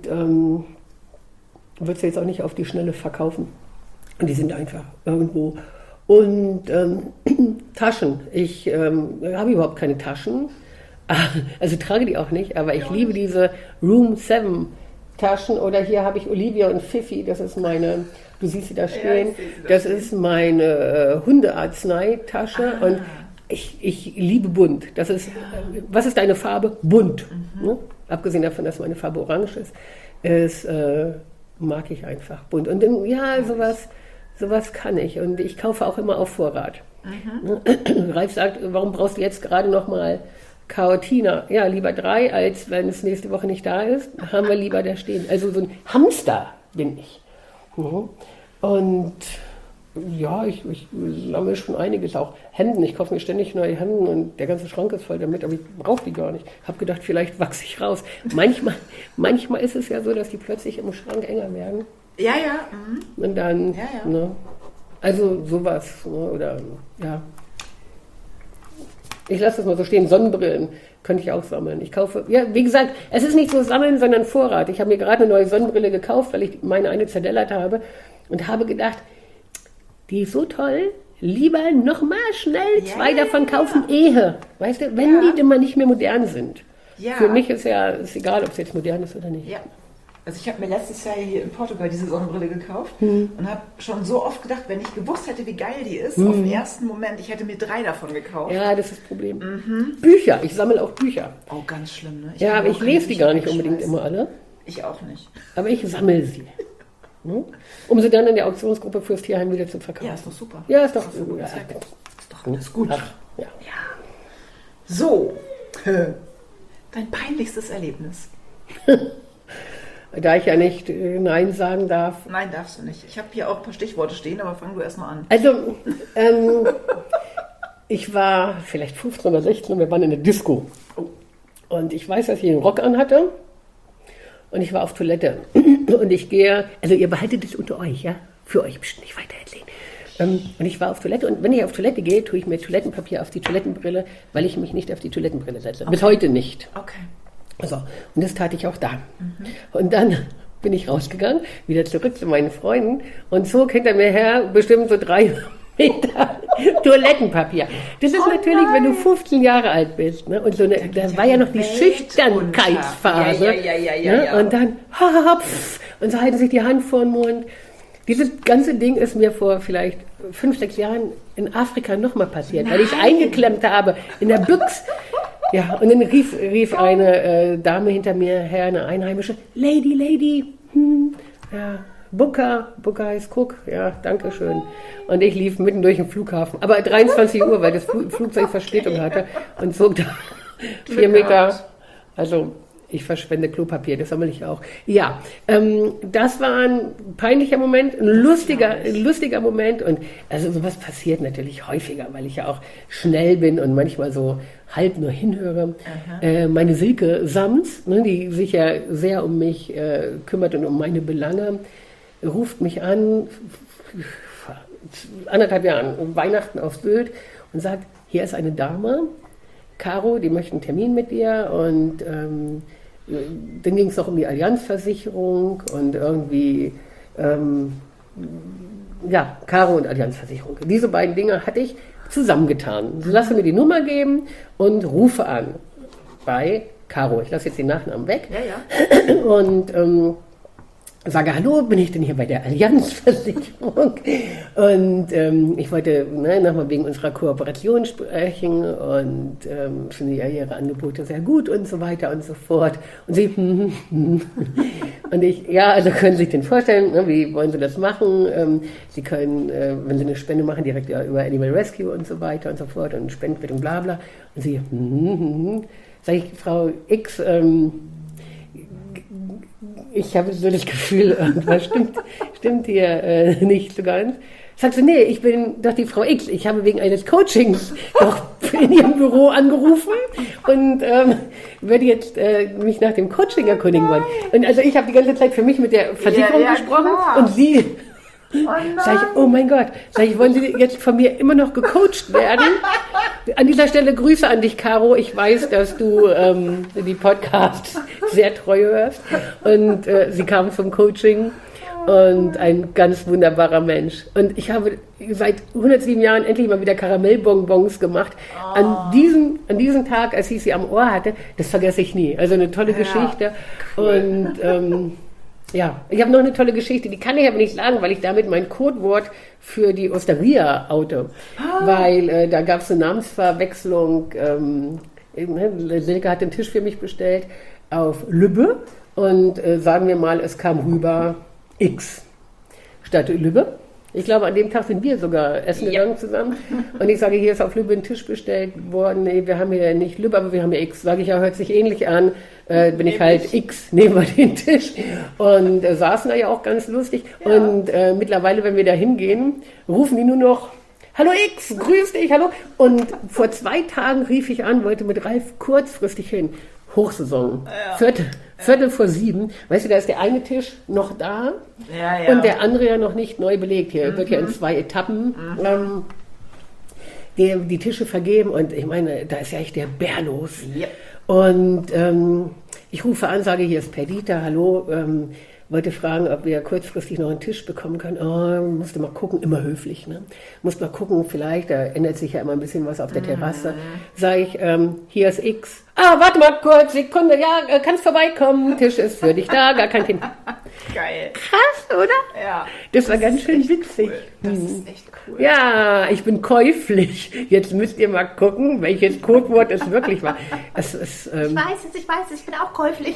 würde sie jetzt auch nicht auf die Schnelle verkaufen. Und die sind einfach irgendwo. Und Taschen. Ich habe überhaupt keine Taschen. Also trage die auch nicht, aber ich liebe diese Room 7 Taschen. Oder hier habe ich Olivia und Fifi, das ist meine... Du siehst sie da stehen. Das ist meine Hundearzneitasche und ich liebe bunt. Das ist, was ist deine Farbe? Bunt. Ne? Abgesehen davon, dass meine Farbe orange ist, mag ich einfach bunt. Und ja, sowas kann ich. Und ich kaufe auch immer auf Vorrat. Ralf sagt, warum brauchst du jetzt gerade noch mal Carotina? Ja, lieber 3, als wenn es nächste Woche nicht da ist. Haben wir lieber da stehen. Also so ein Hamster bin ich. Und ja, ich sammle schon einiges, auch Hemden. Ich kaufe mir ständig neue Hemden und der ganze Schrank ist voll damit, aber ich brauche die gar nicht. Habe gedacht, vielleicht wachse ich raus. Manchmal ist es ja so, dass die plötzlich im Schrank enger werden. Ja. Und dann, ne, also sowas, ne, oder ja. Ich lasse das mal so stehen, Sonnenbrillen könnte ich auch sammeln. Ich kaufe, ja, wie gesagt, es ist nicht so sammeln, sondern Vorrat. Ich habe mir gerade eine neue Sonnenbrille gekauft, weil ich meine eine zerdellert habe und habe gedacht, die ist so toll, lieber nochmal schnell 2 davon kaufen, Ehe. Weißt du, wenn die denn mal nicht mehr modern sind. Ja. Für mich ist egal, ob es jetzt modern ist oder nicht. Ja. Also ich habe mir letztes Jahr hier in Portugal diese Sonnenbrille gekauft und habe schon so oft gedacht, wenn ich gewusst hätte, wie geil die ist, auf den ersten Moment, ich hätte mir 3 davon gekauft. Ja, das ist das Problem. Bücher, ich sammle auch Bücher. Oh, ganz schlimm, ne? Ja, aber ich lese die gar nicht unbedingt immer alle. Ich auch nicht. Aber ich sammle sie. Um sie dann in der Auktionsgruppe fürs Tierheim wieder zu verkaufen. Ja, ist doch super. Ja, ist doch gut. Ja. Ist doch alles gut. Ach, ja. So, dein peinlichstes Erlebnis. Da ich ja nicht Nein sagen darf. Nein, darfst du nicht. Ich habe hier auch ein paar Stichworte stehen, aber fang du erst mal an. Also, ich war vielleicht 15 oder 16 und wir waren in der Disco. Und ich weiß, dass ich einen Rock anhatte. Und ich war auf Toilette. Und ich gehe, also ihr behaltet es unter euch, ja? Für euch bestimmt nicht weiter erzählen. Und ich war auf Toilette. Und wenn ich auf Toilette gehe, tue ich mir Toilettenpapier auf die Toilettenbrille, weil ich mich nicht auf die Toilettenbrille setze. Okay. Bis heute nicht. Okay. So, und das tate ich auch da. Und dann bin ich rausgegangen, wieder zurück zu meinen Freunden und zog hinter mir her bestimmt so 3 Meter Toilettenpapier. Das ist natürlich, wenn du 15 Jahre alt bist. Ne? Und so da war ja noch die Schüchternkeitsphase. Ja. Und dann, und so halten sich die Hand vor den Mund. Dieses ganze Ding ist mir vor vielleicht 5, 6 Jahren in Afrika nochmal passiert, weil ich eingeklemmt habe in der Büchs. Ja, und dann rief eine Dame hinter mir her, eine Einheimische, Lady, ja, Booker heißt Cook, ja, danke schön. Und ich lief mitten durch den Flughafen, aber 23 Uhr, weil das Flugzeug Verspätung hatte und zog da 4 Meter, also ich verschwende Klopapier, das sammle ich auch. Ja, das war ein peinlicher Moment, ein lustiger Moment und also sowas passiert natürlich häufiger, weil ich ja auch schnell bin und manchmal so halb nur hinhöre. Meine Silke Sams, ne, die sich ja sehr um mich kümmert und um meine Belange, ruft mich an, vor 1,5 Jahren, um Weihnachten auf Sylt und sagt, hier ist eine Dame, Caro, die möchte einen Termin mit dir und dann ging es noch um die Allianzversicherung und irgendwie, Caro und Allianzversicherung. Diese beiden Dinge hatte ich zusammengetan. So, lasse mir die Nummer geben und rufe an bei Caro. Ich lasse jetzt den Nachnamen weg. Ja. Und sage, hallo, bin ich denn hier bei der Allianzversicherung? Und ich wollte nochmal wegen unserer Kooperation sprechen und finde ja ihre Angebote sehr gut und so weiter und so fort. Und sie, und ich, ja, also können Sie sich den vorstellen, ne, wie wollen Sie das machen? Sie können, wenn Sie eine Spende machen, direkt über Animal Rescue und so weiter und so fort und Spenden und bla bla. Und sie, sage ich, Frau X, ich habe so das Gefühl, irgendwas stimmt hier nicht so ganz. Sagst du, nee, ich bin doch die Frau X. Ich habe wegen eines Coachings doch in Ihrem Büro angerufen und werde jetzt mich nach dem Coaching erkundigen wollen. Und also ich habe die ganze Zeit für mich mit der Versicherung gesprochen und sie... Sag ich, oh mein Gott, wollen Sie jetzt von mir immer noch gecoacht werden? An dieser Stelle Grüße an dich, Caro. Ich weiß, dass du die Podcasts sehr treu hörst. Und sie kam zum Coaching und ein ganz wunderbarer Mensch. Und ich habe seit 107 Jahren endlich mal wieder Karamellbonbons gemacht. An diesem Tag, als ich sie am Ohr hatte, das vergesse ich nie. Also eine tolle Geschichte. Cool. Und ja, ich habe noch eine tolle Geschichte, die kann ich aber nicht sagen, weil ich damit mein Codewort für die Osteria oute. Weil da gab es eine Namensverwechslung. Silke hat den Tisch für mich bestellt auf Lübbe und sagen wir mal, es kam rüber X statt Lübbe. Ich glaube, an dem Tag sind wir sogar essen gegangen zusammen. Und ich sage, hier ist auf Lübbe ein Tisch bestellt worden. Nee, wir haben hier nicht Lübbe, aber wir haben hier X. Sage ich, ja, hört sich ähnlich an. Bin ich halt X, nehmen wir den Tisch. Und saßen da ja auch ganz lustig. Ja. Und mittlerweile, wenn wir da hingehen, rufen die nur noch, hallo X, grüß dich, hallo. Und vor 2 Tagen rief ich an, wollte mit Ralf kurzfristig hin. Hochsaison, Viertel vor 7. Weißt du, da ist der eine Tisch noch da und der andere ja noch nicht neu belegt. Hier wird ja in 2 Etappen die Tische vergeben und ich meine, da ist ja echt der Bär los. Yep. Und ich rufe an, sage, hier ist Perdita, hallo, wollte fragen, ob wir kurzfristig noch einen Tisch bekommen können. Oh, musste mal gucken, immer höflich, ne? Musste mal gucken, vielleicht, da ändert sich ja immer ein bisschen was auf der Terrasse. Sage ich, hier ist X. Ah, warte mal kurz, Sekunde, ja, kannst vorbeikommen, Tisch ist für dich da, gar kein Thema. Geil. Krass, oder? Ja. Das war ganz schön witzig. Cool. Das ist echt cool. Ja, ich bin käuflich. Jetzt müsst ihr mal gucken, welches Codewort es wirklich war. Es ist, ich weiß es, ich bin auch käuflich.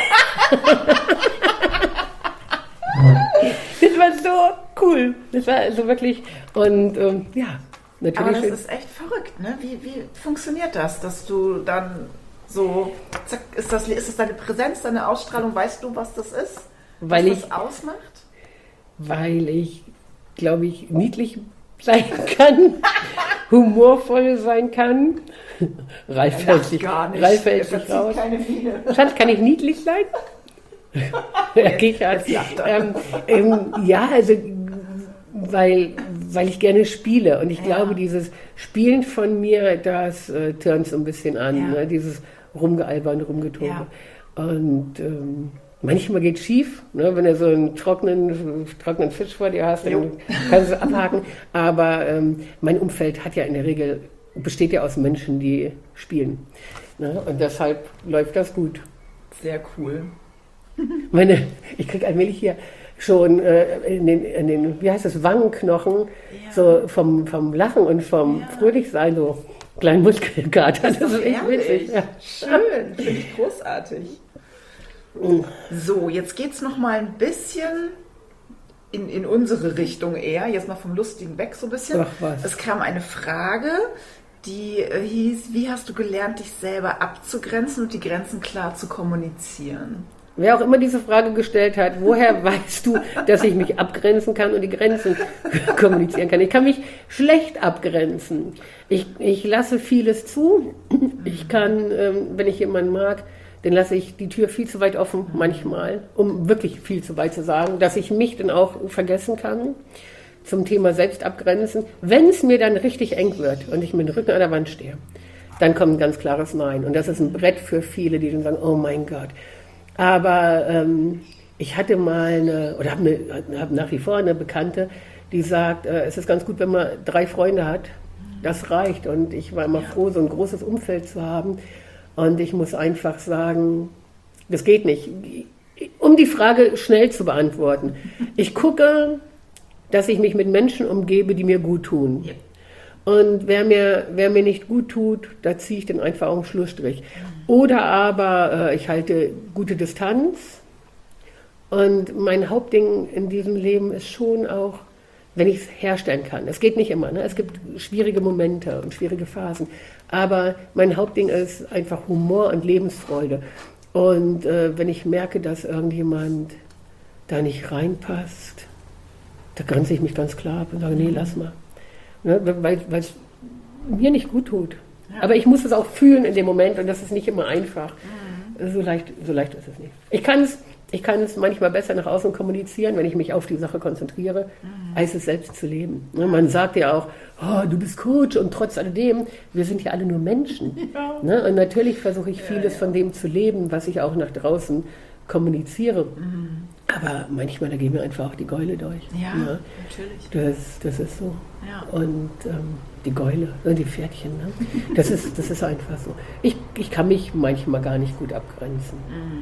Das war so cool. Das war so wirklich, und ja, natürlich. Aber das ist echt verrückt, ne? Wie funktioniert das, dass du dann so, zack, ist das deine Präsenz, deine Ausstrahlung, weißt du, was das ist? Was das ausmacht? Weil ich, glaube ich, niedlich sein kann, humorvoll sein kann. Ralf hält sich raus. Schatz, kann ich niedlich sein? Er kichert. Ja, also weil ich gerne spiele und ich glaube, dieses Spielen von mir, das turnt so ein bisschen an, ne? Dieses Rumgealbern, Rumgetobe. Ja. Und manchmal geht es schief, ne? Wenn du so einen trockenen Fisch vor dir hast, dann kannst du es abhaken. Aber mein Umfeld hat ja in der Regel, besteht ja aus Menschen, die spielen. Ne? Und deshalb läuft das gut. Sehr cool. Ich kriege allmählich hier schon in den, wie heißt das, Wangenknochen, so vom Lachen und vom Fröhlichsein, so kleinen Muskelkater. Das ist echt witzig. Ja. Schön, finde ich großartig. So, jetzt geht es noch mal ein bisschen in unsere Richtung eher, jetzt mal vom Lustigen weg so ein bisschen. Ach, was. Es kam eine Frage, die hieß, wie hast du gelernt, dich selber abzugrenzen und die Grenzen klar zu kommunizieren? Wer auch immer diese Frage gestellt hat, woher weißt du, dass ich mich abgrenzen kann und die Grenzen kommunizieren kann? Ich kann mich schlecht abgrenzen. Ich lasse vieles zu. Ich kann, wenn ich jemanden mag, dann lasse ich die Tür viel zu weit offen manchmal, um wirklich viel zu weit zu sagen, dass ich mich dann auch vergessen kann zum Thema Selbstabgrenzen. Wenn es mir dann richtig eng wird und ich mit dem Rücken an der Wand stehe, dann kommt ein ganz klares Nein. Und das ist ein Brett für viele, die dann sagen, oh mein Gott. Aber ich hatte mal habe nach wie vor eine Bekannte, die sagt, es ist ganz gut, wenn man 3 Freunde hat. Das reicht. Und ich war immer froh, so ein großes Umfeld zu haben. Und ich muss einfach sagen, das geht nicht. Um die Frage schnell zu beantworten. Ich gucke, dass ich mich mit Menschen umgebe, die mir gut tun. Ja. Und wer mir nicht gut tut, da ziehe ich dann einfach auch einen Schlussstrich. Oder aber ich halte gute Distanz. Und mein Hauptding in diesem Leben ist schon auch, wenn ich es herstellen kann. Es geht nicht immer, ne? Es gibt schwierige Momente und schwierige Phasen. Aber mein Hauptding ist einfach Humor und Lebensfreude. Und wenn ich merke, dass irgendjemand da nicht reinpasst, da grenze ich mich ganz klar ab und sage, nee, lass mal. Ne? Weil es mir nicht gut tut. Ja. Aber ich muss es auch fühlen in dem Moment und das ist nicht immer einfach. So leicht ist es nicht. Ich kann es manchmal besser nach außen kommunizieren, wenn ich mich auf die Sache konzentriere, als es selbst zu leben. Ne? Man sagt ja auch, oh, du bist Coach und trotz alledem, wir sind ja alle nur Menschen. Ja. Ne? Und natürlich versuche ich vieles von dem zu leben, was ich auch nach draußen kommuniziere. Aber manchmal, da gehen mir einfach auch die Gäule durch. Ja, ne? Natürlich. Das ist so. Ja. Und die Gäule, die Pferdchen, ne? Das ist einfach so. Ich kann mich manchmal gar nicht gut abgrenzen.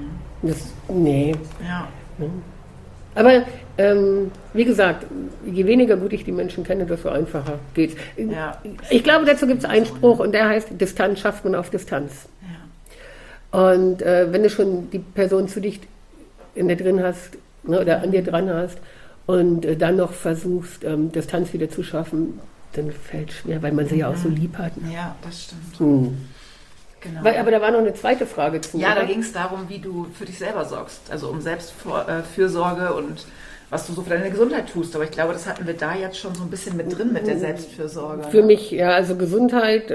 Nee. Ja. Ne? Aber wie gesagt, je weniger gut ich die Menschen kenne, desto einfacher geht's. Ja. Ich glaube, dazu gibt es einen Spruch und der heißt, Distanz schafft man auf Distanz. Ja. Und wenn du schon die Person zu dicht in dir drin hast, ne, oder an dir dran hast und dann noch versuchst, Distanz wieder zu schaffen, dann fällt es schwer, weil man sie ja auch so lieb hat. Ne? Ja, das stimmt. Genau. Aber da war noch eine zweite Frage zu. Ja, da ging es darum, wie du für dich selber sorgst. Also um Selbstfürsorge und was du so für deine Gesundheit tust. Aber ich glaube, das hatten wir da jetzt schon so ein bisschen mit drin, mit der Selbstfürsorge. Für mich, ja, also Gesundheit,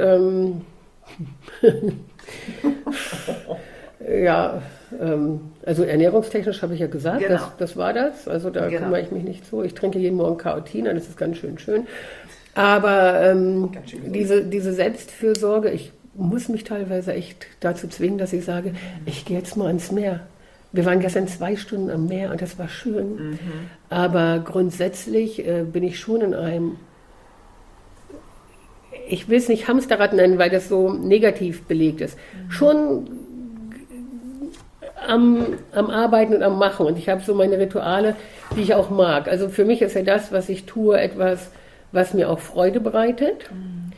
ja, also ernährungstechnisch habe ich ja gesagt, genau. das war das. Also da kümmere ich mich nicht so. Ich trinke jeden Morgen Carotin, das ist ganz schön. Aber diese Selbstfürsorge, ich muss mich teilweise echt dazu zwingen, dass ich sage, ich gehe jetzt mal ans Meer. Wir waren gestern 2 Stunden am Meer und das war schön. Aber grundsätzlich bin ich schon in einem, ich will es nicht Hamsterrad nennen, weil das so negativ belegt ist, schon am Arbeiten und am Machen. Und ich habe so meine Rituale, die ich auch mag. Also für mich ist ja das, was ich tue, etwas, was mir auch Freude bereitet.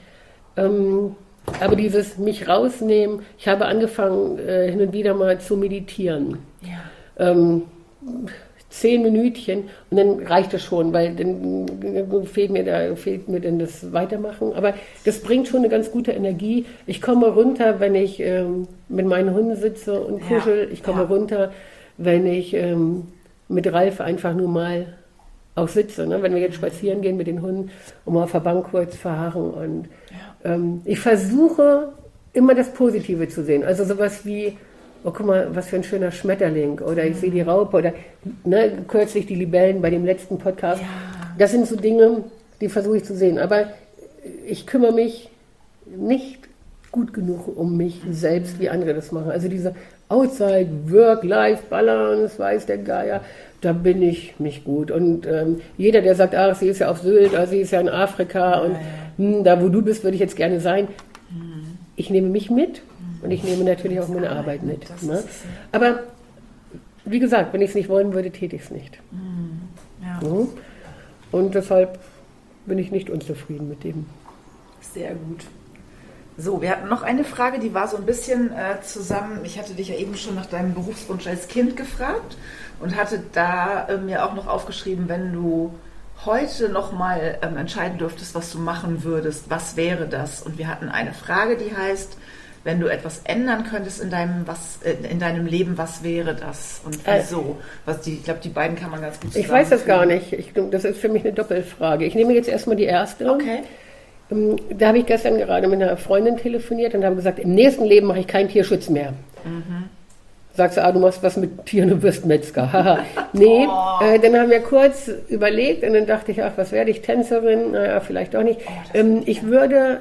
Aber dieses mich rausnehmen, ich habe angefangen, hin und wieder mal zu meditieren. Ja. 10 Minütchen und dann reicht es schon, weil dann fehlt mir dann das Weitermachen. Aber das bringt schon eine ganz gute Energie. Ich komme runter, wenn ich mit meinen Hunden sitze und kuschel. Ich komme runter, wenn ich mit Ralf einfach nur mal auch sitze. Ne? Wenn wir jetzt spazieren gehen mit den Hunden und mal auf der Bank kurz verharren. Und ich versuche immer das Positive zu sehen. Also sowas wie, oh guck mal, was für ein schöner Schmetterling. Oder ich sehe die Raupe. Oder kürzlich die Libellen bei dem letzten Podcast. Ja. Das sind so Dinge, die versuche ich zu sehen. Aber ich kümmere mich nicht gut genug um mich selbst, wie andere das machen. Also diese Outside, Work-Life-Balance, weiß der Geier, da bin ich nicht gut. Und jeder, der sagt, ach, sie ist ja auf Sylt, oder sie ist ja in Afrika und da, wo du bist, würde ich jetzt gerne sein. Ich nehme mich mit und ich nehme natürlich auch meine Arbeit mit. Ne? Aber wie gesagt, wenn ich es nicht wollen würde, täte ich es nicht. Ja. Und deshalb bin ich nicht unzufrieden mit dem. Sehr gut. So, wir hatten noch eine Frage, die war so ein bisschen zusammen. Ich hatte dich ja eben schon nach deinem Berufswunsch als Kind gefragt und hatte da mir auch noch aufgeschrieben, wenn du heute nochmal entscheiden dürftest, was du machen würdest, was wäre das? Und wir hatten eine Frage, die heißt, wenn du etwas ändern könntest in deinem Leben, was wäre das und wieso? Ich glaube, die beiden kann man ganz gut zusammenfügen. Ich weiß das gar nicht. Das ist für mich eine Doppelfrage. Ich nehme jetzt erstmal die erste. Okay. Da habe ich gestern gerade mit einer Freundin telefoniert und habe gesagt, im nächsten Leben mache ich keinen Tierschutz mehr. Sagst du, du machst was mit Tieren und wirst Metzger. Haha. Nee, dann haben wir kurz überlegt und dann dachte ich, was werde ich, Tänzerin? Naja, vielleicht doch nicht. Ich würde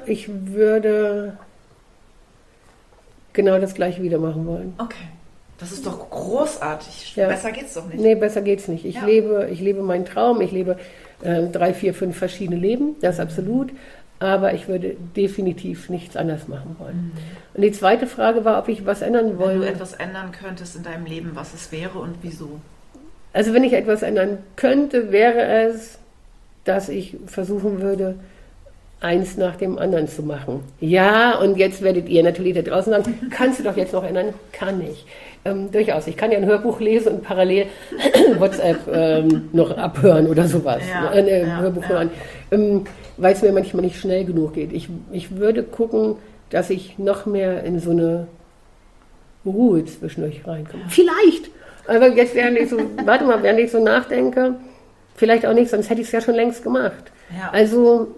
genau das Gleiche wieder machen wollen. Okay. Das ist doch großartig. Ja. Besser geht's doch nicht. Nee, besser geht's nicht. Ich lebe meinen Traum. Ich lebe 3, 4, 5 verschiedene Leben. Das absolut. Aber ich würde definitiv nichts anders machen wollen. Und die zweite Frage war, ob ich was ändern wollte. Wenn du etwas ändern könntest in deinem Leben, was es wäre und wieso? Also wenn ich etwas ändern könnte, wäre es, dass ich versuchen würde, eins nach dem anderen zu machen. Ja, und jetzt werdet ihr natürlich da draußen sagen, kannst du doch jetzt noch ändern? Kann ich. Durchaus. Ich kann ja ein Hörbuch lesen und parallel WhatsApp noch abhören oder sowas. Hörbuch hören. Weil es mir manchmal nicht schnell genug geht. Ich würde gucken, dass ich noch mehr in so eine Ruhe zwischendurch reinkomme. Vielleicht! Aber jetzt, während ich so nachdenke, vielleicht auch nicht, sonst hätte ich es ja schon längst gemacht. Ja. Also,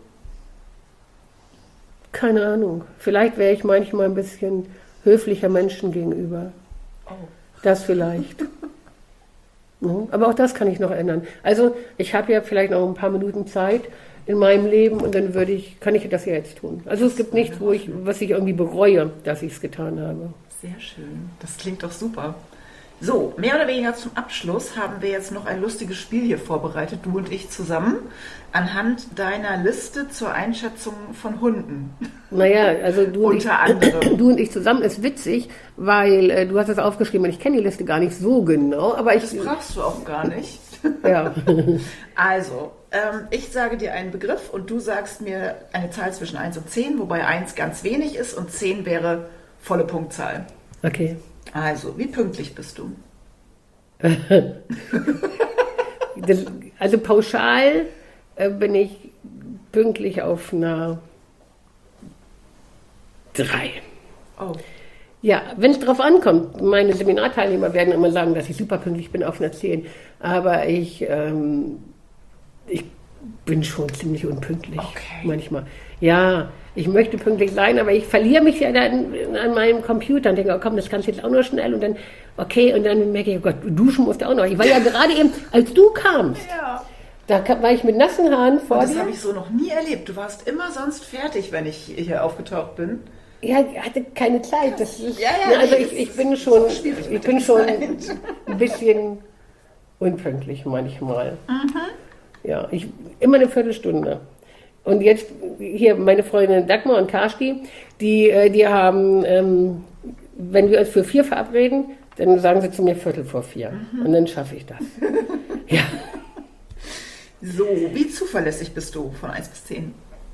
keine Ahnung. Vielleicht wäre ich manchmal ein bisschen höflicher Menschen gegenüber. Oh. Das vielleicht. Aber auch das kann ich noch ändern. Also, ich habe ja vielleicht noch ein paar Minuten Zeit in meinem Leben und dann kann ich das ja jetzt tun. Also es gibt nichts, was ich irgendwie bereue, dass ich es getan habe. Sehr schön. Das klingt doch super. So, mehr oder weniger zum Abschluss haben wir jetzt noch ein lustiges Spiel hier vorbereitet, du und ich zusammen, anhand deiner Liste zur Einschätzung von Hunden. Naja, also du Unter anderem. Du und ich zusammen ist witzig, weil du hast das aufgeschrieben und ich kenne die Liste gar nicht so genau. Aber das brauchst du auch gar nicht. Ja. Also, ich sage dir einen Begriff und du sagst mir eine Zahl zwischen 1 und 10, wobei 1 ganz wenig ist und 10 wäre volle Punktzahl. Okay. Also, wie pünktlich bist du? Also pauschal bin ich pünktlich auf einer 3. Oh. Ja, wenn es drauf ankommt, meine Seminarteilnehmer werden immer sagen, dass ich super pünktlich bin auf einer 10. Aber ich bin schon ziemlich unpünktlich manchmal. Ja, ich möchte pünktlich sein, aber ich verliere mich ja dann an meinem Computer und denke, oh komm, das kannst du jetzt auch noch schnell und dann, okay, und dann merke ich, oh Gott, duschen musst du auch noch. Ich war ja gerade eben, als du kamst, da war ich mit nassen Haaren vor dir. Das habe ich so noch nie erlebt. Du warst immer sonst fertig, wenn ich hier aufgetaucht bin. Ja, ich hatte keine Zeit. Das ist, also ich bin schon ein bisschen unpünktlich manchmal. Ja, immer eine Viertelstunde. Und jetzt hier meine Freundin Dagmar und Karsti, die haben, wenn wir uns für 4 verabreden, dann sagen sie zu mir 4:15. Und dann schaffe ich das. Ja. So, wie zuverlässig bist du von 1 bis 10?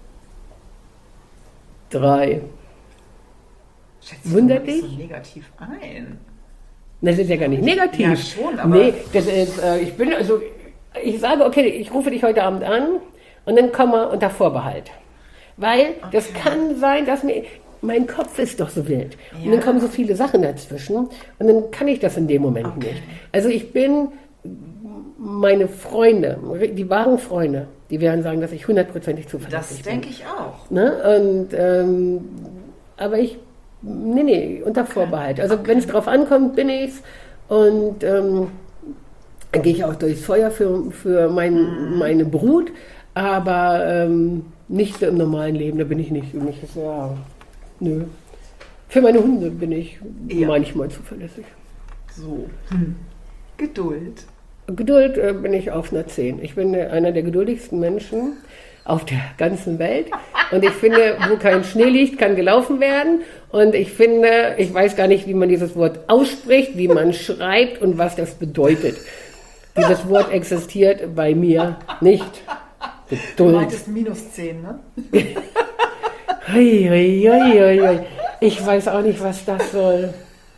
3. Wundert dich? So negativ ein. Das ist ja gar nicht negativ. Ja, schon, aber... Nee, das ist, ich sage, okay, ich rufe dich heute Abend an und dann komm mal unter Vorbehalt. Weil das kann sein, dass mein Kopf ist doch so wild. Ja. Und dann kommen so viele Sachen dazwischen und dann kann ich das in dem Moment nicht. Also ich bin, meine Freunde, die wahren Freunde, die werden sagen, dass ich 100%ig zuverlässig bin. Das denke ich auch. Ne? Und, aber ich, unter Vorbehalt. Also wenn es drauf ankommt, bin ich's und dann gehe ich auch durchs Feuer für meine Brut, aber nicht so im normalen Leben, da bin ich nicht. Für mich ist nö. Für meine Hunde bin ich manchmal zuverlässig. So. Geduld. Geduld bin ich auf einer 10. Ich bin einer der geduldigsten Menschen auf der ganzen Welt. Und ich finde, wo kein Schnee liegt, kann gelaufen werden. Und ich finde, ich weiß gar nicht, wie man dieses Wort ausspricht, wie man schreibt und was das bedeutet. Dieses Wort existiert bei mir nicht. Geduld. Du meintest -10, ne? Hui, hui, hui, hui, hui. Ich weiß auch nicht, was das soll.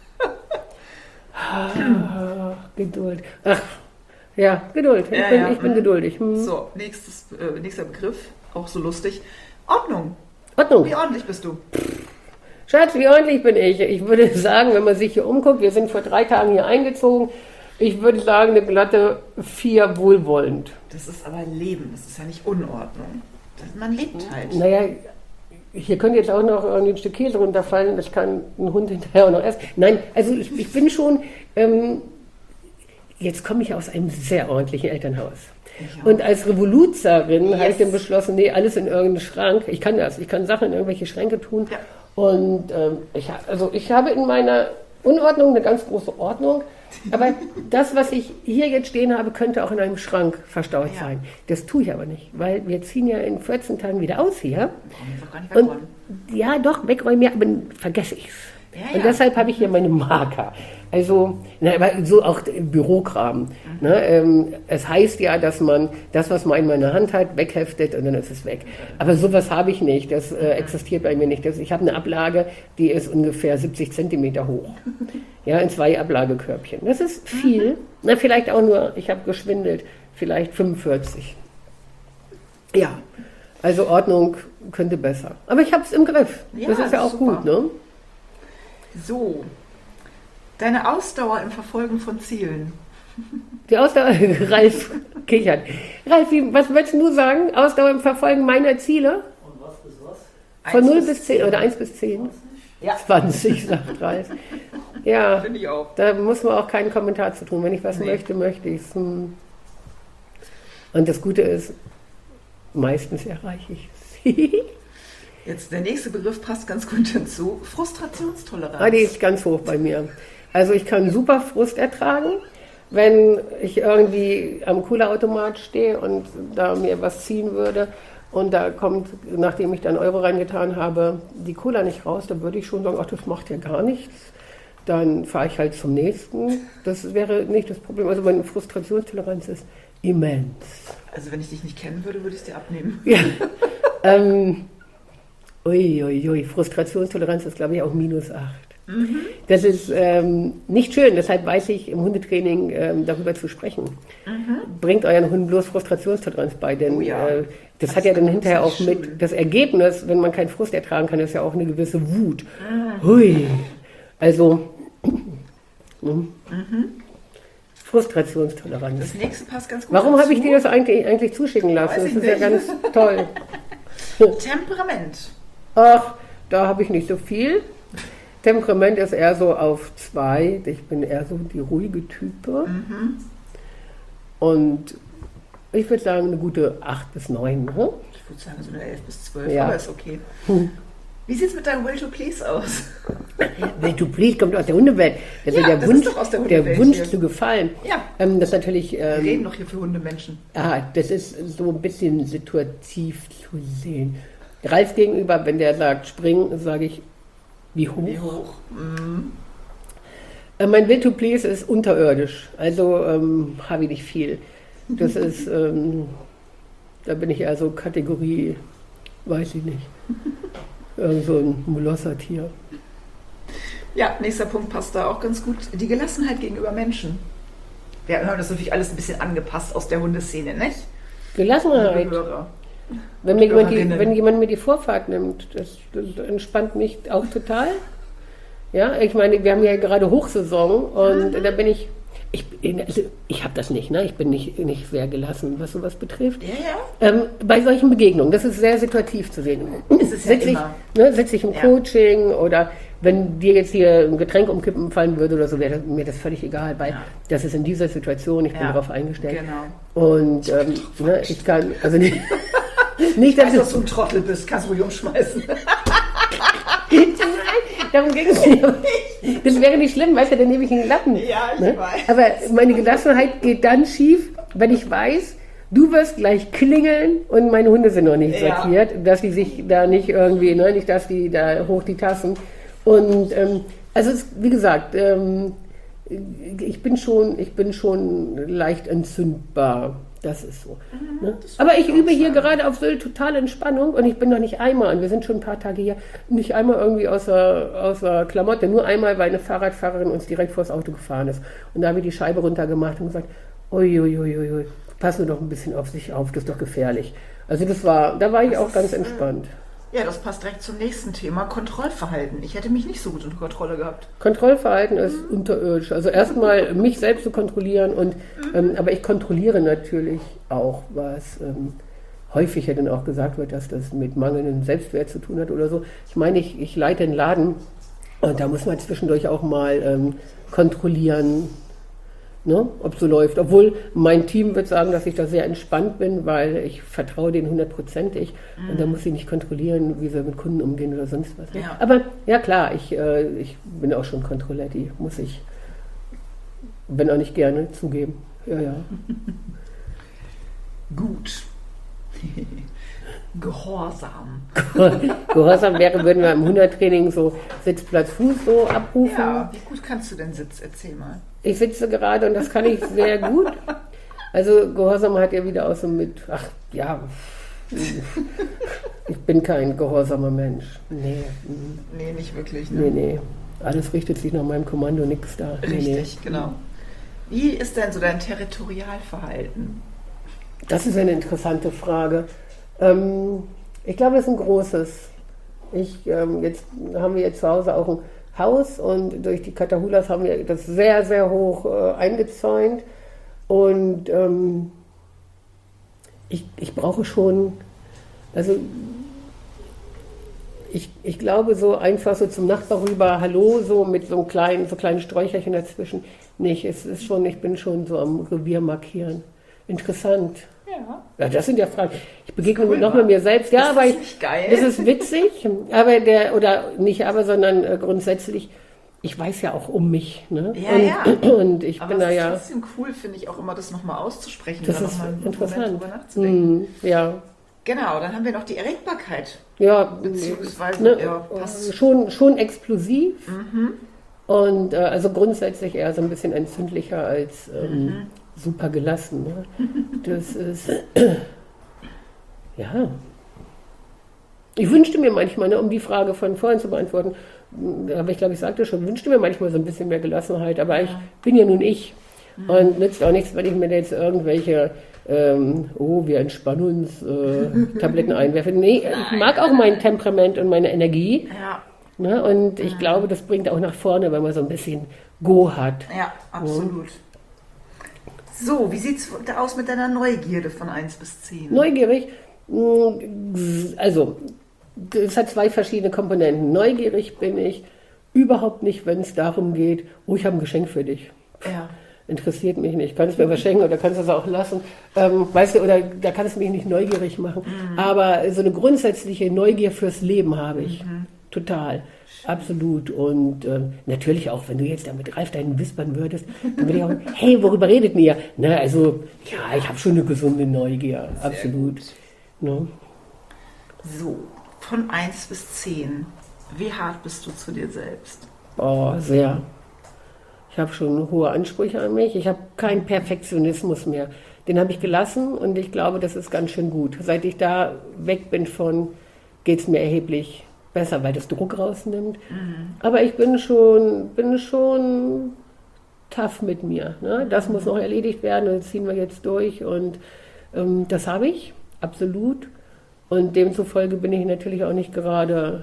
Geduld. Ach, ja, Geduld. Ich bin geduldig. So, nächster Begriff, auch so lustig. Ordnung. Ordnung. Wie ordentlich bist du? Schatz, wie ordentlich bin ich? Ich würde sagen, wenn man sich hier umguckt, wir sind vor 3 Tagen hier eingezogen, ich würde sagen, eine glatte 4 wohlwollend. Das ist aber Leben, das ist ja nicht Unordnung. Man lebt halt. Naja, hier könnte jetzt auch noch irgendwie ein Stück Käse runterfallen, das kann ein Hund hinterher auch noch essen. Nein, also ich bin schon, jetzt komme ich aus einem sehr ordentlichen Elternhaus. Und als Revoluzerin habe ich dann beschlossen, nee, alles in irgendeinen Schrank. Ich kann das, ich kann Sachen in irgendwelche Schränke tun. Ja. Und ich habe in meiner Unordnung eine ganz große Ordnung. Aber das, was ich hier jetzt stehen habe, könnte auch in einem Schrank verstaut sein. Das tue ich aber nicht, weil wir ziehen ja in 14 Tagen wieder aus hier. Doch gar nicht wegräumen. Ja, doch, wegräumen, ja, aber vergesse ich es. Und deshalb habe ich hier meine Marker. Also, aber so auch Bürokram. Es heißt ja, dass man das, was man in meiner Hand hat, wegheftet und dann ist es weg. Aber sowas habe ich nicht. Das existiert bei mir nicht. Ich habe eine Ablage, die ist ungefähr 70 Zentimeter hoch. Ja, in 2 Ablagekörbchen. Das ist viel. Na, vielleicht auch nur, ich habe geschwindelt, vielleicht 45. Ja, also Ordnung könnte besser. Aber ich habe es im Griff. Ja, das ist ja auch super. Gut, ne? So, deine Ausdauer im Verfolgen von Zielen. Die Ausdauer, Ralf kichert. Ralf, was würdest du sagen? Ausdauer im Verfolgen meiner Ziele? Und was bis was? Von 0 bis 10 oder 1 bis 10? Ja. 20, sagt Ralf. Ja, finde ich auch. Da muss man auch keinen Kommentar zu tun. Wenn ich was möchte, möchte ich es. Und das Gute ist, meistens erreiche ich es. Jetzt der nächste Begriff passt ganz gut hinzu. Frustrationstoleranz. Die ist ganz hoch bei mir. Also ich kann super Frust ertragen, wenn ich irgendwie am Cola-Automat stehe und da mir was ziehen würde und da kommt, nachdem ich dann Euro reingetan habe, die Cola nicht raus, dann würde ich schon sagen, ach, das macht ja gar nichts. Dann fahre ich halt zum nächsten. Das wäre nicht das Problem. Also meine Frustrationstoleranz ist immens. Also wenn ich dich nicht kennen würde, würde ich es dir abnehmen. Ja. Frustrationstoleranz ist, glaube ich, auch -8. Mhm. Das ist nicht schön, deshalb weiß ich im Hundetraining darüber zu sprechen. Mhm. Bringt euren Hunden bloß Frustrationstoleranz bei, denn das hat ja dann hinterher auch mit das Ergebnis, wenn man keinen Frust ertragen kann, ist ja auch eine gewisse Wut. Hui. Also Frustrationstoleranz. Das nächste passt ganz gut. Warum habe ich dir das eigentlich zuschicken lassen? Das ist ja ganz toll. Temperament. Ach, da habe ich nicht so viel. Temperament ist eher so auf 2. Ich bin eher so die ruhige Type. Mhm. Und ich würde sagen, eine gute 8 bis 9. Ne? Ich würde sagen, so eine 11 bis 12, aber ist okay. Wie sieht es mit deinem Will to Please aus? Will to Please kommt aus der Hundewelt. Das ist der Wunsch, ist aus der Wunsch zu gefallen. Ja. Das natürlich, wir reden doch hier für Hundemenschen. Das ist so ein bisschen situativ zu sehen. Ralf gegenüber, wenn der sagt springen, sage ich, wie hoch? Wie hoch? Mhm. Mein Will to Please ist unterirdisch, also habe ich nicht viel. Das ist, da bin ich eher so Kategorie, weiß ich nicht, irgend so ein Molossertier. Ja, nächster Punkt passt da auch ganz gut. Die Gelassenheit gegenüber Menschen. Wir haben das natürlich alles ein bisschen angepasst aus der Hundeszene, nicht? Gelassenheit. Wenn jemand mir die Vorfahrt nimmt, das entspannt mich auch total. Ja, ich meine, wir haben ja gerade Hochsaison und da bin ich habe das nicht, ne? Ich bin nicht sehr gelassen, was sowas betrifft. Ja. Bei solchen Begegnungen, das ist sehr situativ zu sehen. Sitze ich im Coaching oder wenn dir jetzt hier ein Getränk umkippen fallen würde oder so, wäre mir das völlig egal, weil das ist in dieser Situation, ich bin darauf eingestellt. Genau. Und ich kann, also nicht, dass du ein Trottel bist, kannst du ruhig umschmeißen. Darum ging es nicht. Das wäre nicht schlimm, weißt du, dann nehme ich einen Lappen. Ja, ich weiß. Aber meine Gelassenheit geht dann schief, wenn ich weiß, du wirst gleich klingeln und meine Hunde sind noch nicht sortiert, dass die sich da nicht irgendwie, nicht, dass die da hoch die Tassen. Und also wie gesagt, ich bin schon leicht entzündbar. Das ist so. Ne? Aber ich übe hier gerade auf Sylt total Entspannung und ich bin noch nicht einmal, und wir sind schon ein paar Tage hier, nicht einmal irgendwie außer Klamotte, nur einmal, weil eine Fahrradfahrerin uns direkt vors Auto gefahren ist. Und da habe ich die Scheibe runtergemacht und gesagt, uiuiuiui, pass nur doch ein bisschen auf sich auf, das ist doch gefährlich. Also da war ich auch ganz entspannt. Ja, das passt direkt zum nächsten Thema, Kontrollverhalten. Ich hätte mich nicht so gut unter Kontrolle gehabt. Kontrollverhalten ist unterirdisch. Also erstmal mich selbst zu kontrollieren, aber ich kontrolliere natürlich auch, was häufig ja dann auch gesagt wird, dass das mit mangelndem Selbstwert zu tun hat oder so. Ich meine, ich leite einen Laden und da muss man zwischendurch auch mal kontrollieren, ne, ob so läuft. Obwohl mein Team wird sagen, dass ich da sehr entspannt bin, weil ich vertraue denen 100%ig und da muss ich nicht kontrollieren, wie sie mit Kunden umgehen oder sonst was. Ne? Ja. Aber ja klar, ich bin auch schon Kontrolletti, muss ich, wenn auch nicht gerne, zugeben. Ja. Gut. Gehorsam. Gehorsam wäre, würden wir im Hundertraining so Sitz, Platz, Fuß so abrufen. Ja, wie gut kannst du denn Sitz? Erzähl mal. Ich sitze gerade und das kann ich sehr gut. Also Gehorsam hat ja wieder auch so mit, ich bin kein gehorsamer Mensch. Nee, nicht wirklich. Ne? Nee. Alles richtet sich nach meinem Kommando, nix da. Richtig, genau. Wie ist denn so dein Territorialverhalten? Das ist eine interessante Frage. Ich glaube, es ist ein großes. Jetzt haben wir jetzt zu Hause auch ein Haus und durch die Katahulas haben wir das sehr, sehr hoch eingezäunt. Und ich brauche schon, also ich glaube so einfach so zum Nachbar rüber, hallo, so mit so kleinen Sträucherchen dazwischen. Nicht, ich bin schon so am Revier markieren. Interessant. Ja, das sind ja Fragen. Ich begegne noch mit mir selbst. Ja, aber nicht geil? Das ist witzig. Aber sondern grundsätzlich, ich weiß ja auch um mich. Ne? Und ich aber bin da ja. Aber es ist trotzdem cool, finde ich, auch immer das nochmal auszusprechen. Das ist interessant. Drüber nachzudenken. Ja. Genau, dann haben wir noch die Erregbarkeit. Ja, beziehungsweise schon explosiv. Und also grundsätzlich eher so ein bisschen entzündlicher als super gelassen. Ne? Das ist, ja. Ich wünschte mir manchmal, um die Frage von vorhin zu beantworten, aber ich glaube, ich sagte schon, wünschte mir manchmal so ein bisschen mehr Gelassenheit, aber ich bin ja nun ich. Und nützt auch nichts, wenn ich mir jetzt irgendwelche, wir entspannen uns, Tabletten einwerfen. Nee, ich mag auch mein Temperament und meine Energie. Ja. Ne? Und ich glaube, das bringt auch nach vorne, wenn man so ein bisschen Go hat. Ja, absolut. So, wie sieht es aus mit deiner Neugierde von 1 bis 10? Neugierig, also es hat 2 verschiedene Komponenten. Neugierig bin ich überhaupt nicht, wenn es darum geht, ich habe ein Geschenk für dich. Ja. Interessiert mich nicht. Kannst mir was schenken oder kannst es auch lassen. Weißt du, oder da kann es mich nicht neugierig machen. Aber so eine grundsätzliche Neugier fürs Leben habe ich. Total. Absolut. Und natürlich auch, wenn du jetzt damit Ralf deinen wispern würdest, dann würde ich auch, hey, worüber redet ihr? Na, also, ja, ich habe schon eine gesunde Neugier. Sehr absolut. Ne? So, von 1 bis 10, wie hart bist du zu dir selbst? Oh, sehr. Ich habe schon hohe Ansprüche an mich. Ich habe keinen Perfektionismus mehr. Den habe ich gelassen und ich glaube, das ist ganz schön gut. Seit ich da weg bin von, geht es mir erheblich besser, weil das Druck rausnimmt. Aber ich bin schon tough mit mir. Ne? Das muss noch erledigt werden und das ziehen wir jetzt durch. Und das habe ich, absolut. Und demzufolge bin ich natürlich auch nicht gerade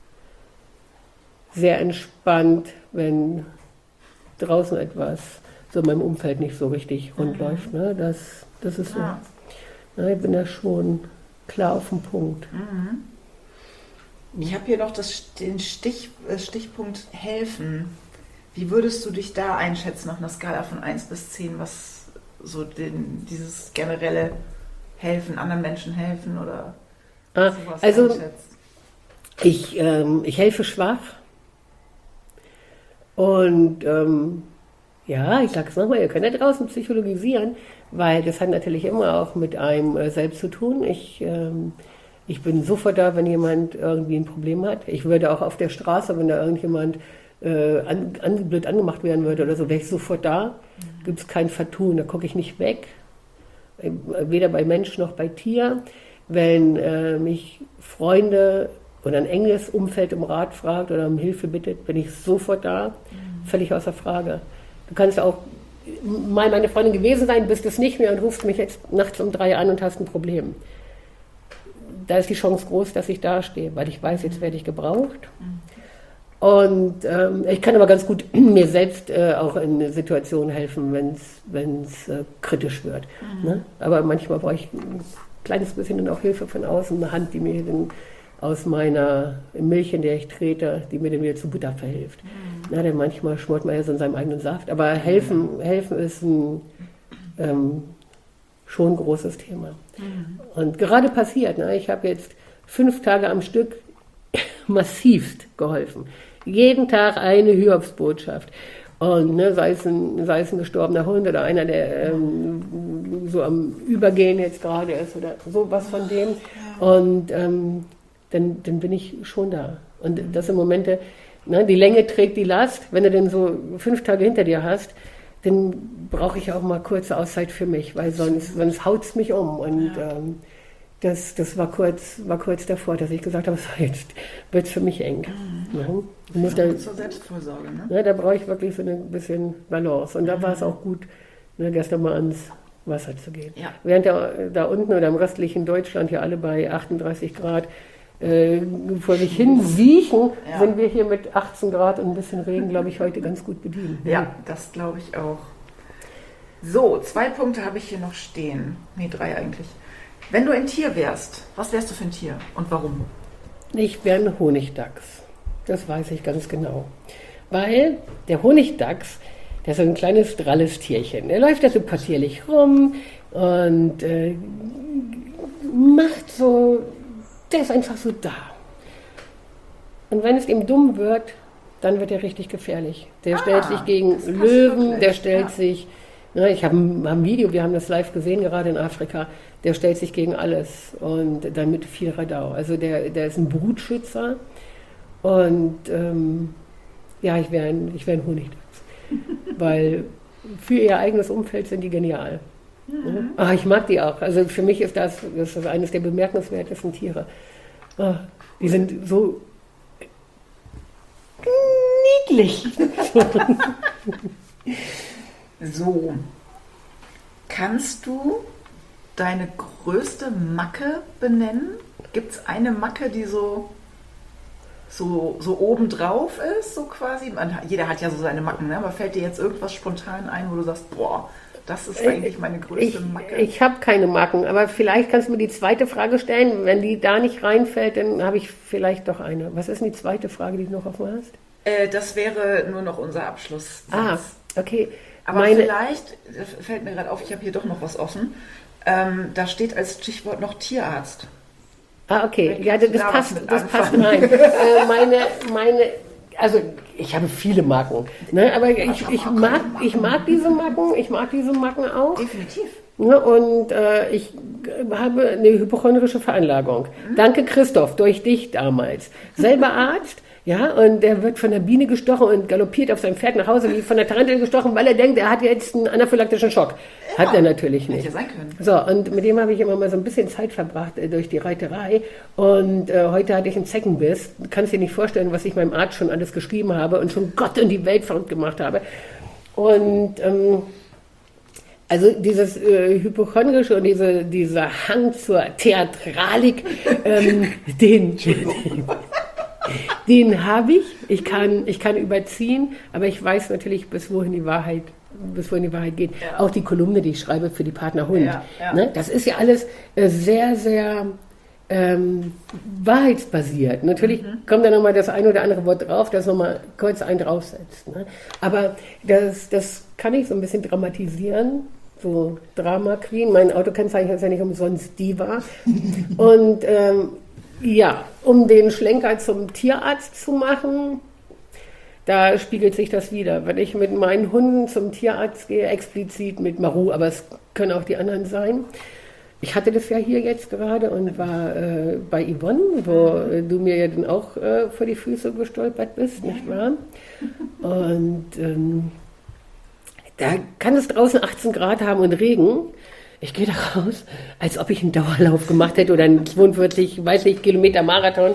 sehr entspannt, wenn draußen etwas so in meinem Umfeld nicht so richtig rund läuft. Ne? Das ist so. Ja, ich bin da schon klar auf dem Punkt. Ich habe hier noch den Stichpunkt helfen. Wie würdest du dich da einschätzen auf einer Skala von 1 bis 10, was so dieses generelle Helfen, anderen Menschen helfen oder sowas also einschätzt? Ich helfe schwach. Und ich sage es nochmal, ihr könnt da draußen psychologisieren, weil das hat natürlich immer auch mit einem selbst zu tun. Ich bin sofort da, wenn jemand irgendwie ein Problem hat. Ich würde auch auf der Straße, wenn da irgendjemand blöd angemacht werden würde oder so, wäre ich sofort da. Gibt es kein Vertun, da gucke ich nicht weg. weder bei Mensch noch bei Tier. Wenn mich Freunde oder ein enges Umfeld um Rat fragt oder um Hilfe bittet, bin ich sofort da, völlig außer Frage. Du kannst auch mal meine Freundin gewesen sein, bist es nicht mehr und rufst mich jetzt nachts um 3 an und hast ein Problem. Da ist die Chance groß, dass ich dastehe, weil ich weiß, jetzt werde ich gebraucht. Und ich kann aber ganz gut mir selbst auch in Situationen helfen, wenn es kritisch wird. Ne? Aber manchmal brauche ich ein kleines bisschen dann auch Hilfe von außen, eine Hand, die mir dann aus meiner Milch, in der ich trete, die mir dann wieder zu Butter verhilft. Na, denn manchmal schmort man ja so in seinem eigenen Saft. Aber helfen ist ein schon ein großes Thema. Und gerade passiert, ne, ich habe jetzt 5 Tage am Stück massivst geholfen. Jeden Tag eine Hiobsbotschaft. Und ne, sei es ein gestorbener Hund oder einer, der so am Übergehen jetzt gerade ist oder sowas von dem. Und dann bin ich schon da. Und das sind Momente, ne, die Länge trägt die Last. Wenn du denn so 5 Tage hinter dir hast, dann brauche ich auch mal kurze Auszeit für mich, weil sonst haut es mich um. Und das war kurz davor, dass ich gesagt habe, so, jetzt wird es für mich eng. Mhm. Ja, zur Selbstvorsorge, ne? Ja, da brauche ich wirklich so ein bisschen Balance. Und da war es auch gut, ne, gestern mal ans Wasser zu gehen. Ja. Während da unten oder im restlichen Deutschland ja alle bei 38 Grad vor sich hin siechen, sind wir hier mit 18 Grad und ein bisschen Regen, glaube ich, heute ganz gut bedient. Ja, das glaube ich auch. So, 2 Punkte habe ich hier noch stehen. Nee, 3 eigentlich. Wenn du ein Tier wärst, was wärst du für ein Tier und warum? Ich wäre ein Honigdachs. Das weiß ich ganz genau. Weil der Honigdachs, der ist so ein kleines, dralles Tierchen. Der läuft da so passierlich rum und macht so... Der ist einfach so da. Und wenn es ihm dumm wird, dann wird er richtig gefährlich. Der stellt sich gegen Löwen, der stellt sich, ne, ich habe ein Video, wir haben das live gesehen, gerade in Afrika, der stellt sich gegen alles und dann mit viel Radau. Also der ist ein Brutschützer und ja, ich wäre ein Honigdachs. Weil für ihr eigenes Umfeld sind die genial. Ah, ich mag die auch. Also für mich ist das eines der bemerkenswertesten Tiere. Ah, die sind so niedlich. So, kannst du deine größte Macke benennen? Gibt es eine Macke, die so obendrauf ist, so quasi? Jeder hat ja so seine Macken, ne? Aber fällt dir jetzt irgendwas spontan ein, wo du sagst, boah, das ist eigentlich meine größte Macke? Ich habe keine Macken, aber vielleicht kannst du mir die zweite Frage stellen. Wenn die da nicht reinfällt, dann habe ich vielleicht doch eine. Was ist denn die zweite Frage, die du noch offen hast? Das wäre nur noch unser Abschluss. Okay. Aber vielleicht, fällt mir gerade auf, ich habe hier doch noch was offen, da steht als Stichwort noch Tierarzt. Okay. Ja, das passt rein. Also ich habe viele Macken, ne? Aber ich mag diese Macken auch. Definitiv. Ne? Und ich habe eine hypochondrische Veranlagung. Danke Christoph, durch dich damals. Selber Arzt, ja, und der wird von der Biene gestochen und galoppiert auf seinem Pferd nach Hause wie von der Tarantel gestochen, weil er denkt, er hat jetzt einen anaphylaktischen Schock. Ja, hat er natürlich nicht. Hätte ja sein können. So, und mit dem habe ich immer mal so ein bisschen Zeit verbracht durch die Reiterei. Und heute hatte ich einen Zeckenbiss. Du kannst dir nicht vorstellen, was ich meinem Arzt schon alles geschrieben habe und schon Gott und die Welt verrückt gemacht habe. Und also dieses hypochondrische und dieser Hang zur Theatralik, den habe ich. Ich kann überziehen, aber ich weiß natürlich, bis wohin die Wahrheit geht. Ja. Auch die Kolumne, die ich schreibe für die Partner Hund. Ja. Ne? Das ist ja alles sehr, sehr wahrheitsbasiert. Natürlich kommt da nochmal das eine oder andere Wort drauf, das nochmal kurz einen draufsetzt. Ne? Aber das kann ich so ein bisschen dramatisieren. So Drama Queen. Mein Autokennzeichen ist ja nicht umsonst Diva. Und ja, um den Schlenker zum Tierarzt zu machen, da spiegelt sich das wieder. Wenn ich mit meinen Hunden zum Tierarzt gehe, explizit mit Maru, aber es können auch die anderen sein. Ich hatte das ja hier jetzt gerade und war bei Yvonne, wo du mir ja dann auch vor die Füße gestolpert bist, nicht wahr? Und da kann es draußen 18 Grad haben und Regen. ich gehe da raus, als ob ich einen Dauerlauf gemacht hätte oder einen 42, weiß nicht, Kilometer Marathon.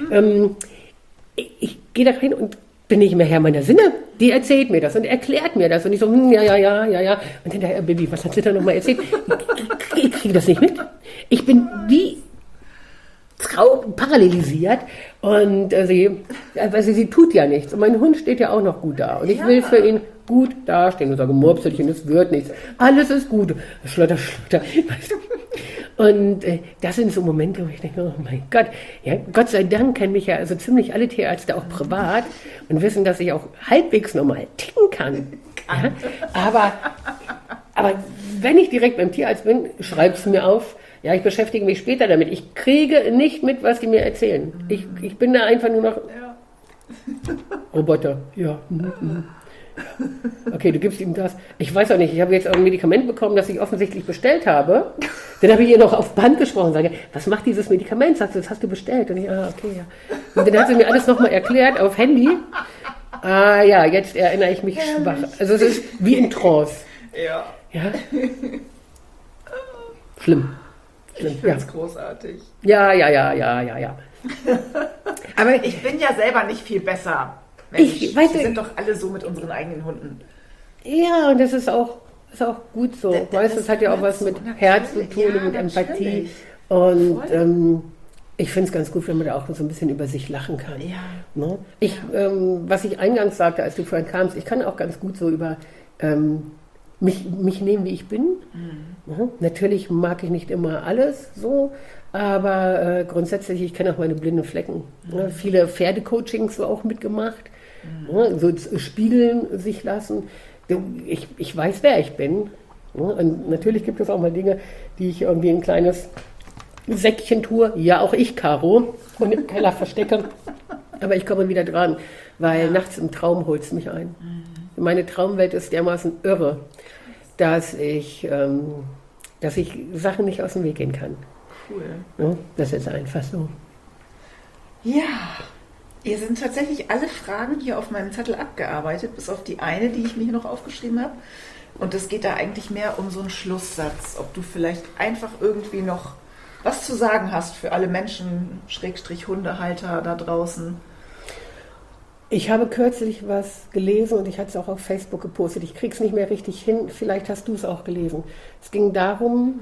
Ich gehe da rein und bin nicht mehr Herr meiner Sinne. Die erzählt mir das und erklärt mir das. Und ich so, ja. Und hinterher, Baby, was hat sie da nochmal erzählt? Ich kriege das nicht mit. Ich bin wie parallelisiert und sie tut ja nichts. Und mein Hund steht ja auch noch gut da. Und ich will für ihn gut dastehen und sage, Murpselchen, es wird nichts. Alles ist gut. Schlotter. Und das sind so Momente, wo ich denke, oh mein Gott, ja, Gott sei Dank kennen mich ja also ziemlich alle Tierärzte auch privat und wissen, dass ich auch halbwegs normal ticken kann. Ja? Aber wenn ich direkt beim Tierarzt bin, schreibt es mir auf. Ja, ich beschäftige mich später damit. Ich kriege nicht mit, was die mir erzählen. Ich bin da einfach nur noch Roboter. Ja. Okay, du gibst ihm das. Ich weiß auch nicht, ich habe jetzt auch ein Medikament bekommen, das ich offensichtlich bestellt habe. Dann habe ich ihr noch auf Band gesprochen und sage, was macht dieses Medikament? Sagt sie, das hast du bestellt. Und ich, okay, ja. Und dann hat sie mir alles nochmal erklärt auf Handy. Ja, jetzt erinnere ich mich schwach. Also es ist wie in Trance. Ja. Schlimm. Ich finde es großartig. Ja. Aber ich bin ja selber nicht viel besser. Wir sind doch alle so mit unseren eigenen Hunden. Ja, und das ist auch gut so. Weißt, das hat ja auch was mit Herz zu tun und mit Empathie. Und ich finde es ganz gut, wenn man da auch so ein bisschen über sich lachen kann. Ja. Ne? Was ich eingangs sagte, als du vorhin kamst, ich kann auch ganz gut so über mich nehmen, wie ich bin. Mhm. Natürlich mag ich nicht immer alles so, aber grundsätzlich, ich kenne auch meine blinden Flecken. Ne? Viele Pferdecoachings so auch mitgemacht. Ne? So spiegeln sich lassen. Ich weiß, wer ich bin. Ne? Und natürlich gibt es auch mal Dinge, die ich irgendwie in ein kleines Säckchen tue. Ja, auch ich, Caro, und im Keller verstecke. Aber ich komme wieder dran, weil nachts im Traum holt es mich ein. Meine Traumwelt ist dermaßen irre, dass ich Sachen nicht aus dem Weg gehen kann. Cool. Ja, das ist einfach so. Ja, hier sind tatsächlich alle Fragen hier auf meinem Zettel abgearbeitet, bis auf die eine, die ich mir hier noch aufgeschrieben habe. Und es geht da eigentlich mehr um so einen Schlusssatz, ob du vielleicht einfach irgendwie noch was zu sagen hast für alle Menschen, / Hundehalter da draußen. Ich habe kürzlich was gelesen und ich hatte es auch auf Facebook gepostet. Ich kriege es nicht mehr richtig hin, vielleicht hast du es auch gelesen. Es ging darum,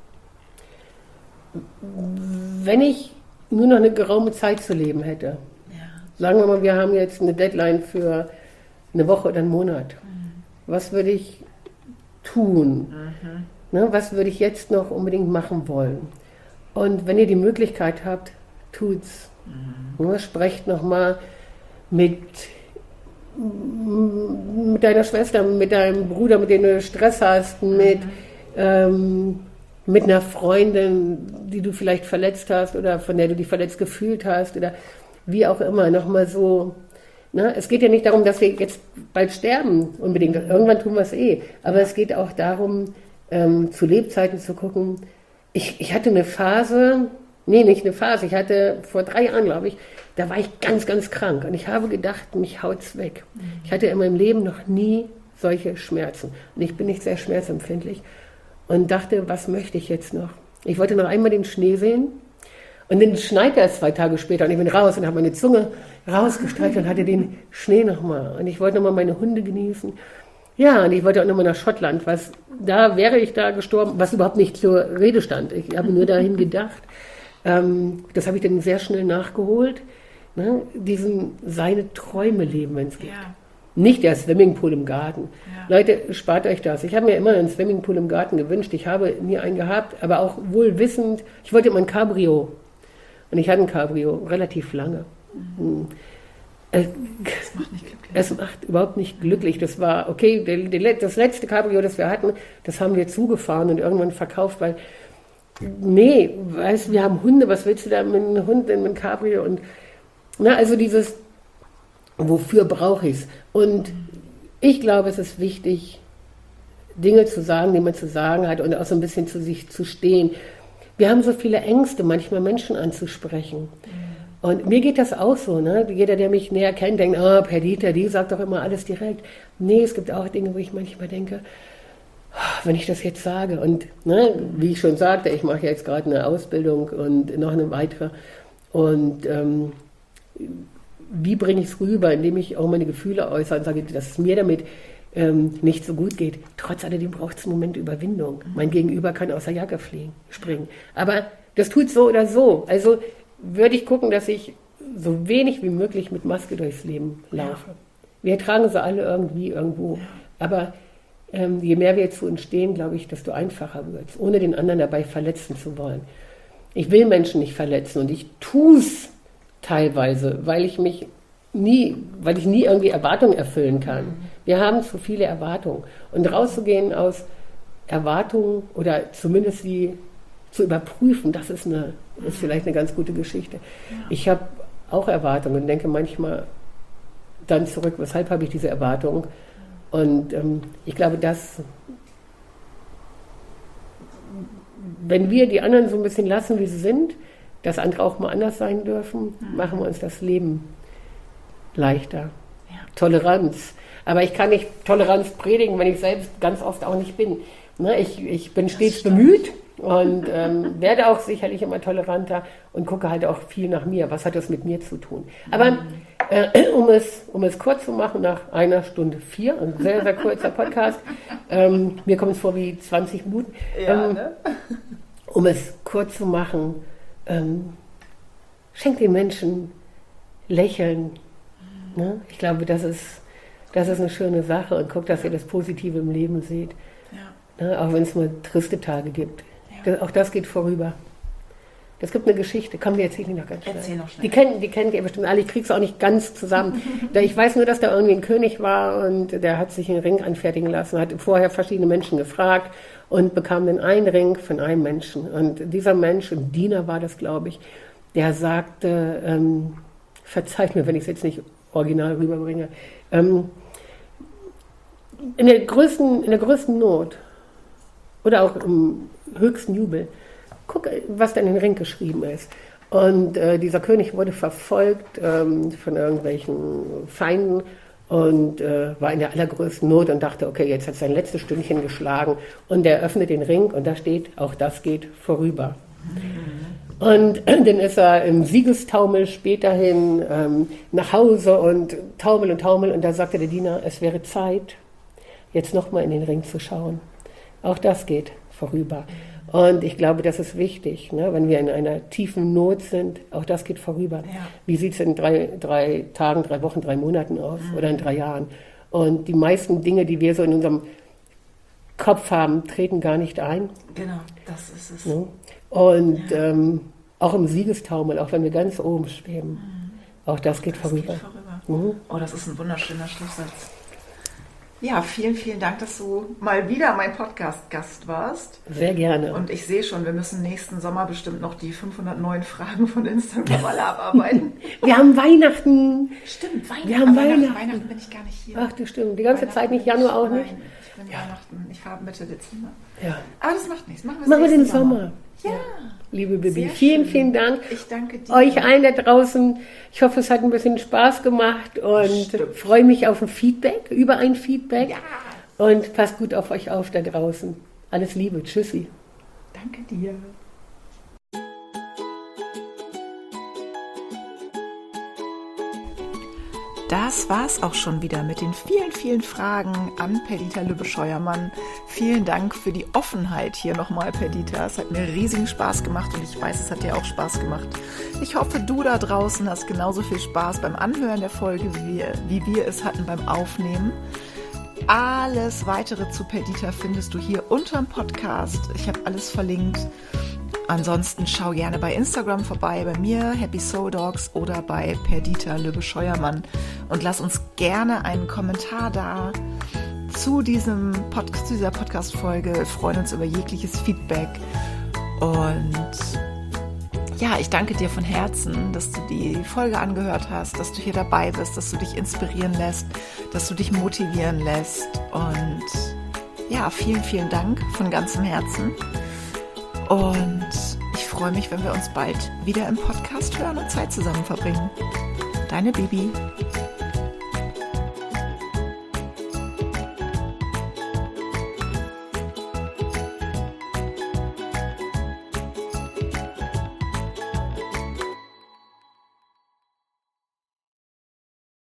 wenn ich nur noch eine geraume Zeit zu leben hätte. Sagen wir mal, wir haben jetzt eine Deadline für eine Woche oder einen Monat. Was würde ich tun? Ne, was würde ich jetzt noch unbedingt machen wollen? Und wenn ihr die Möglichkeit habt, tut's. Ne, sprecht nochmal mit deiner Schwester, mit deinem Bruder, mit dem du Stress hast, mit einer Freundin, die du vielleicht verletzt hast oder von der du dich verletzt gefühlt hast oder wie auch immer, nochmal so. Ne? Es geht ja nicht darum, dass wir jetzt bald sterben unbedingt, irgendwann tun wir es aber es geht auch darum, zu Lebzeiten zu gucken. Ich hatte eine Phase, ich hatte vor 3 Jahren, glaube ich, da war ich ganz, ganz krank und ich habe gedacht, mich haut's weg. Ich hatte in meinem Leben noch nie solche Schmerzen und ich bin nicht sehr schmerzempfindlich und dachte, was möchte ich jetzt noch? Ich wollte noch einmal den Schnee sehen und dann schneit er 2 Tage später und ich bin raus und habe meine Zunge rausgestreckt und hatte den Schnee nochmal und ich wollte nochmal meine Hunde genießen. Ja, und ich wollte auch nochmal nach Schottland, wäre ich da gestorben, was überhaupt nicht zur Rede stand. Ich habe nur dahin gedacht. Das habe ich dann sehr schnell nachgeholt. Ne? Seine Träume leben, wenn es geht. Ja. Nicht der Swimmingpool im Garten. Ja. Leute, spart euch das. Ich habe mir immer einen Swimmingpool im Garten gewünscht. Ich habe nie einen gehabt, aber auch wohl wissend, ich wollte immer ein Cabrio. Und ich hatte ein Cabrio, relativ lange. Das macht nicht glücklich. Es macht überhaupt nicht glücklich. Das war, okay, das letzte Cabrio, das wir hatten, das haben wir zugefahren und irgendwann verkauft, weil, wir haben Hunde, was willst du da mit einem Hund, mit einem Cabrio? Und, also dieses, wofür brauche ich es? Und ich glaube, es ist wichtig, Dinge zu sagen, die man zu sagen hat und auch so ein bisschen zu sich zu stehen. Wir haben so viele Ängste, manchmal Menschen anzusprechen. Und mir geht das auch so, ne? Jeder, der mich näher kennt, denkt, Perdita, die sagt doch immer alles direkt. Nee, es gibt auch Dinge, wo ich manchmal denke, wenn ich das jetzt sage. Und ne, wie ich schon sagte, ich mache jetzt gerade eine Ausbildung und noch eine weitere. Und wie bringe ich es rüber, indem ich auch meine Gefühle äußere und sage, dass es mir damit nicht so gut geht. Trotz alledem braucht es einen Moment Überwindung. Mein Gegenüber kann aus der Jacke springen. Aber das tut so oder so. Also würde ich gucken, dass ich so wenig wie möglich mit Maske durchs Leben laufe. Ja. Wir tragen sie alle irgendwie irgendwo. Aber je mehr wir zu uns stehen, glaube ich, desto einfacher wird es, ohne den anderen dabei verletzen zu wollen. Ich will Menschen nicht verletzen und ich tue es teilweise, weil ich nie irgendwie Erwartungen erfüllen kann. Wir haben zu viele Erwartungen. Und rauszugehen aus Erwartungen oder zumindest sie zu überprüfen, das ist vielleicht eine ganz gute Geschichte. Ja. Ich habe auch Erwartungen und denke manchmal dann zurück, weshalb habe ich diese Erwartungen? Und ich glaube, dass wenn wir die anderen so ein bisschen lassen, wie sie sind, dass andere auch mal anders sein dürfen, machen wir uns das Leben leichter. Ja. Toleranz. Aber ich kann nicht Toleranz predigen, wenn ich selbst ganz oft auch nicht bin. Ne, ich bin stets bemüht und werde auch sicherlich immer toleranter und gucke halt auch viel nach mir. Was hat das mit mir zu tun? Aber um es kurz zu machen, nach 1:04, ein sehr, sehr kurzer Podcast, mir kommt es vor wie 20 Minuten, um es kurz zu machen, schenkt den Menschen Lächeln. Ne? Ich glaube, das ist eine schöne Sache und guckt, dass ihr das Positive im Leben seht. Ja. Ne? Auch wenn es mal triste Tage gibt. Ja. Auch das geht vorüber. Es gibt eine Geschichte, komm, wir erzählen die noch ganz schnell. Erzähl noch schnell. Die kennt ihr bestimmt alle, ich krieg's auch nicht ganz zusammen. Ich weiß nur, dass da irgendwie ein König war und der hat sich einen Ring anfertigen lassen, hat vorher verschiedene Menschen gefragt und bekam dann einen Ring von einem Menschen. Und dieser Mensch, ein Diener war das, glaube ich, der sagte, verzeiht mir, wenn ich es jetzt nicht original rüberbringe, in der größten Not oder auch im höchsten Jubel, guck, was da in den Ring geschrieben ist. Und dieser König wurde verfolgt von irgendwelchen Feinden und war in der allergrößten Not und dachte, okay, jetzt hat sein letztes Stündchen geschlagen. Und er öffnet den Ring und da steht, auch das geht vorüber. Und dann ist er im Siegestaumel späterhin nach Hause und Taumel und da sagte der Diener, es wäre Zeit, jetzt nochmal in den Ring zu schauen. Auch das geht vorüber. Und ich glaube, das ist wichtig, ne? Wenn wir in einer tiefen Not sind, auch das geht vorüber. Ja. Wie sieht es in 3 Tagen, 3 Wochen, 3 Monaten aus oder in 3 Jahren? Und die meisten Dinge, die wir so in unserem Kopf haben, treten gar nicht ein. Genau, das ist es. Ne? Und auch im Siegestaumel, auch wenn wir ganz oben schweben, auch das geht vorüber. Oh, das ist ein wunderschöner Schlusssatz. Ja, vielen, vielen Dank, dass du mal wieder mein Podcast-Gast warst. Sehr gerne. Und ich sehe schon, wir müssen nächsten Sommer bestimmt noch die 509 Fragen von Instagram alle abarbeiten. Wir haben Weihnachten. Stimmt, Weihnachten. Wir haben Weihnachten. Weihnachten bin ich gar nicht hier. Ach, das stimmt. Die ganze Zeit nicht, Januar auch nicht? Nein, ich bin Weihnachten. Ich fahre Mitte Dezember. Ja. Aber das macht nichts. Machen wir den Sommer. Ja. Liebe Bibi, vielen, vielen Dank. Ich danke dir. Euch allen da draußen. Ich hoffe, es hat ein bisschen Spaß gemacht und freue mich auf ein Feedback, über ein Feedback. Ja. Und passt gut auf euch auf da draußen. Alles Liebe. Tschüssi. Danke dir. Das war's auch schon wieder mit den vielen, vielen Fragen an Perdita Lübbe-Scheuermann. Vielen Dank für die Offenheit hier nochmal, Perdita. Es hat mir riesigen Spaß gemacht und ich weiß, es hat dir auch Spaß gemacht. Ich hoffe, du da draußen hast genauso viel Spaß beim Anhören der Folge, wie wir es hatten beim Aufnehmen. Alles Weitere zu Perdita findest du hier unterm Podcast. Ich habe alles verlinkt. Ansonsten schau gerne bei Instagram vorbei, bei mir, Happy Soul Dogs, oder bei Perdita Lübbe-Scheuermann und lass uns gerne einen Kommentar da zu dieser Podcast-Folge. Wir freuen uns über jegliches Feedback und ja, ich danke dir von Herzen, dass du die Folge angehört hast, dass du hier dabei bist, dass du dich inspirieren lässt, dass du dich motivieren lässt und ja, vielen, vielen Dank von ganzem Herzen. Und ich freue mich, wenn wir uns bald wieder im Podcast hören und Zeit zusammen verbringen. Deine Bibi.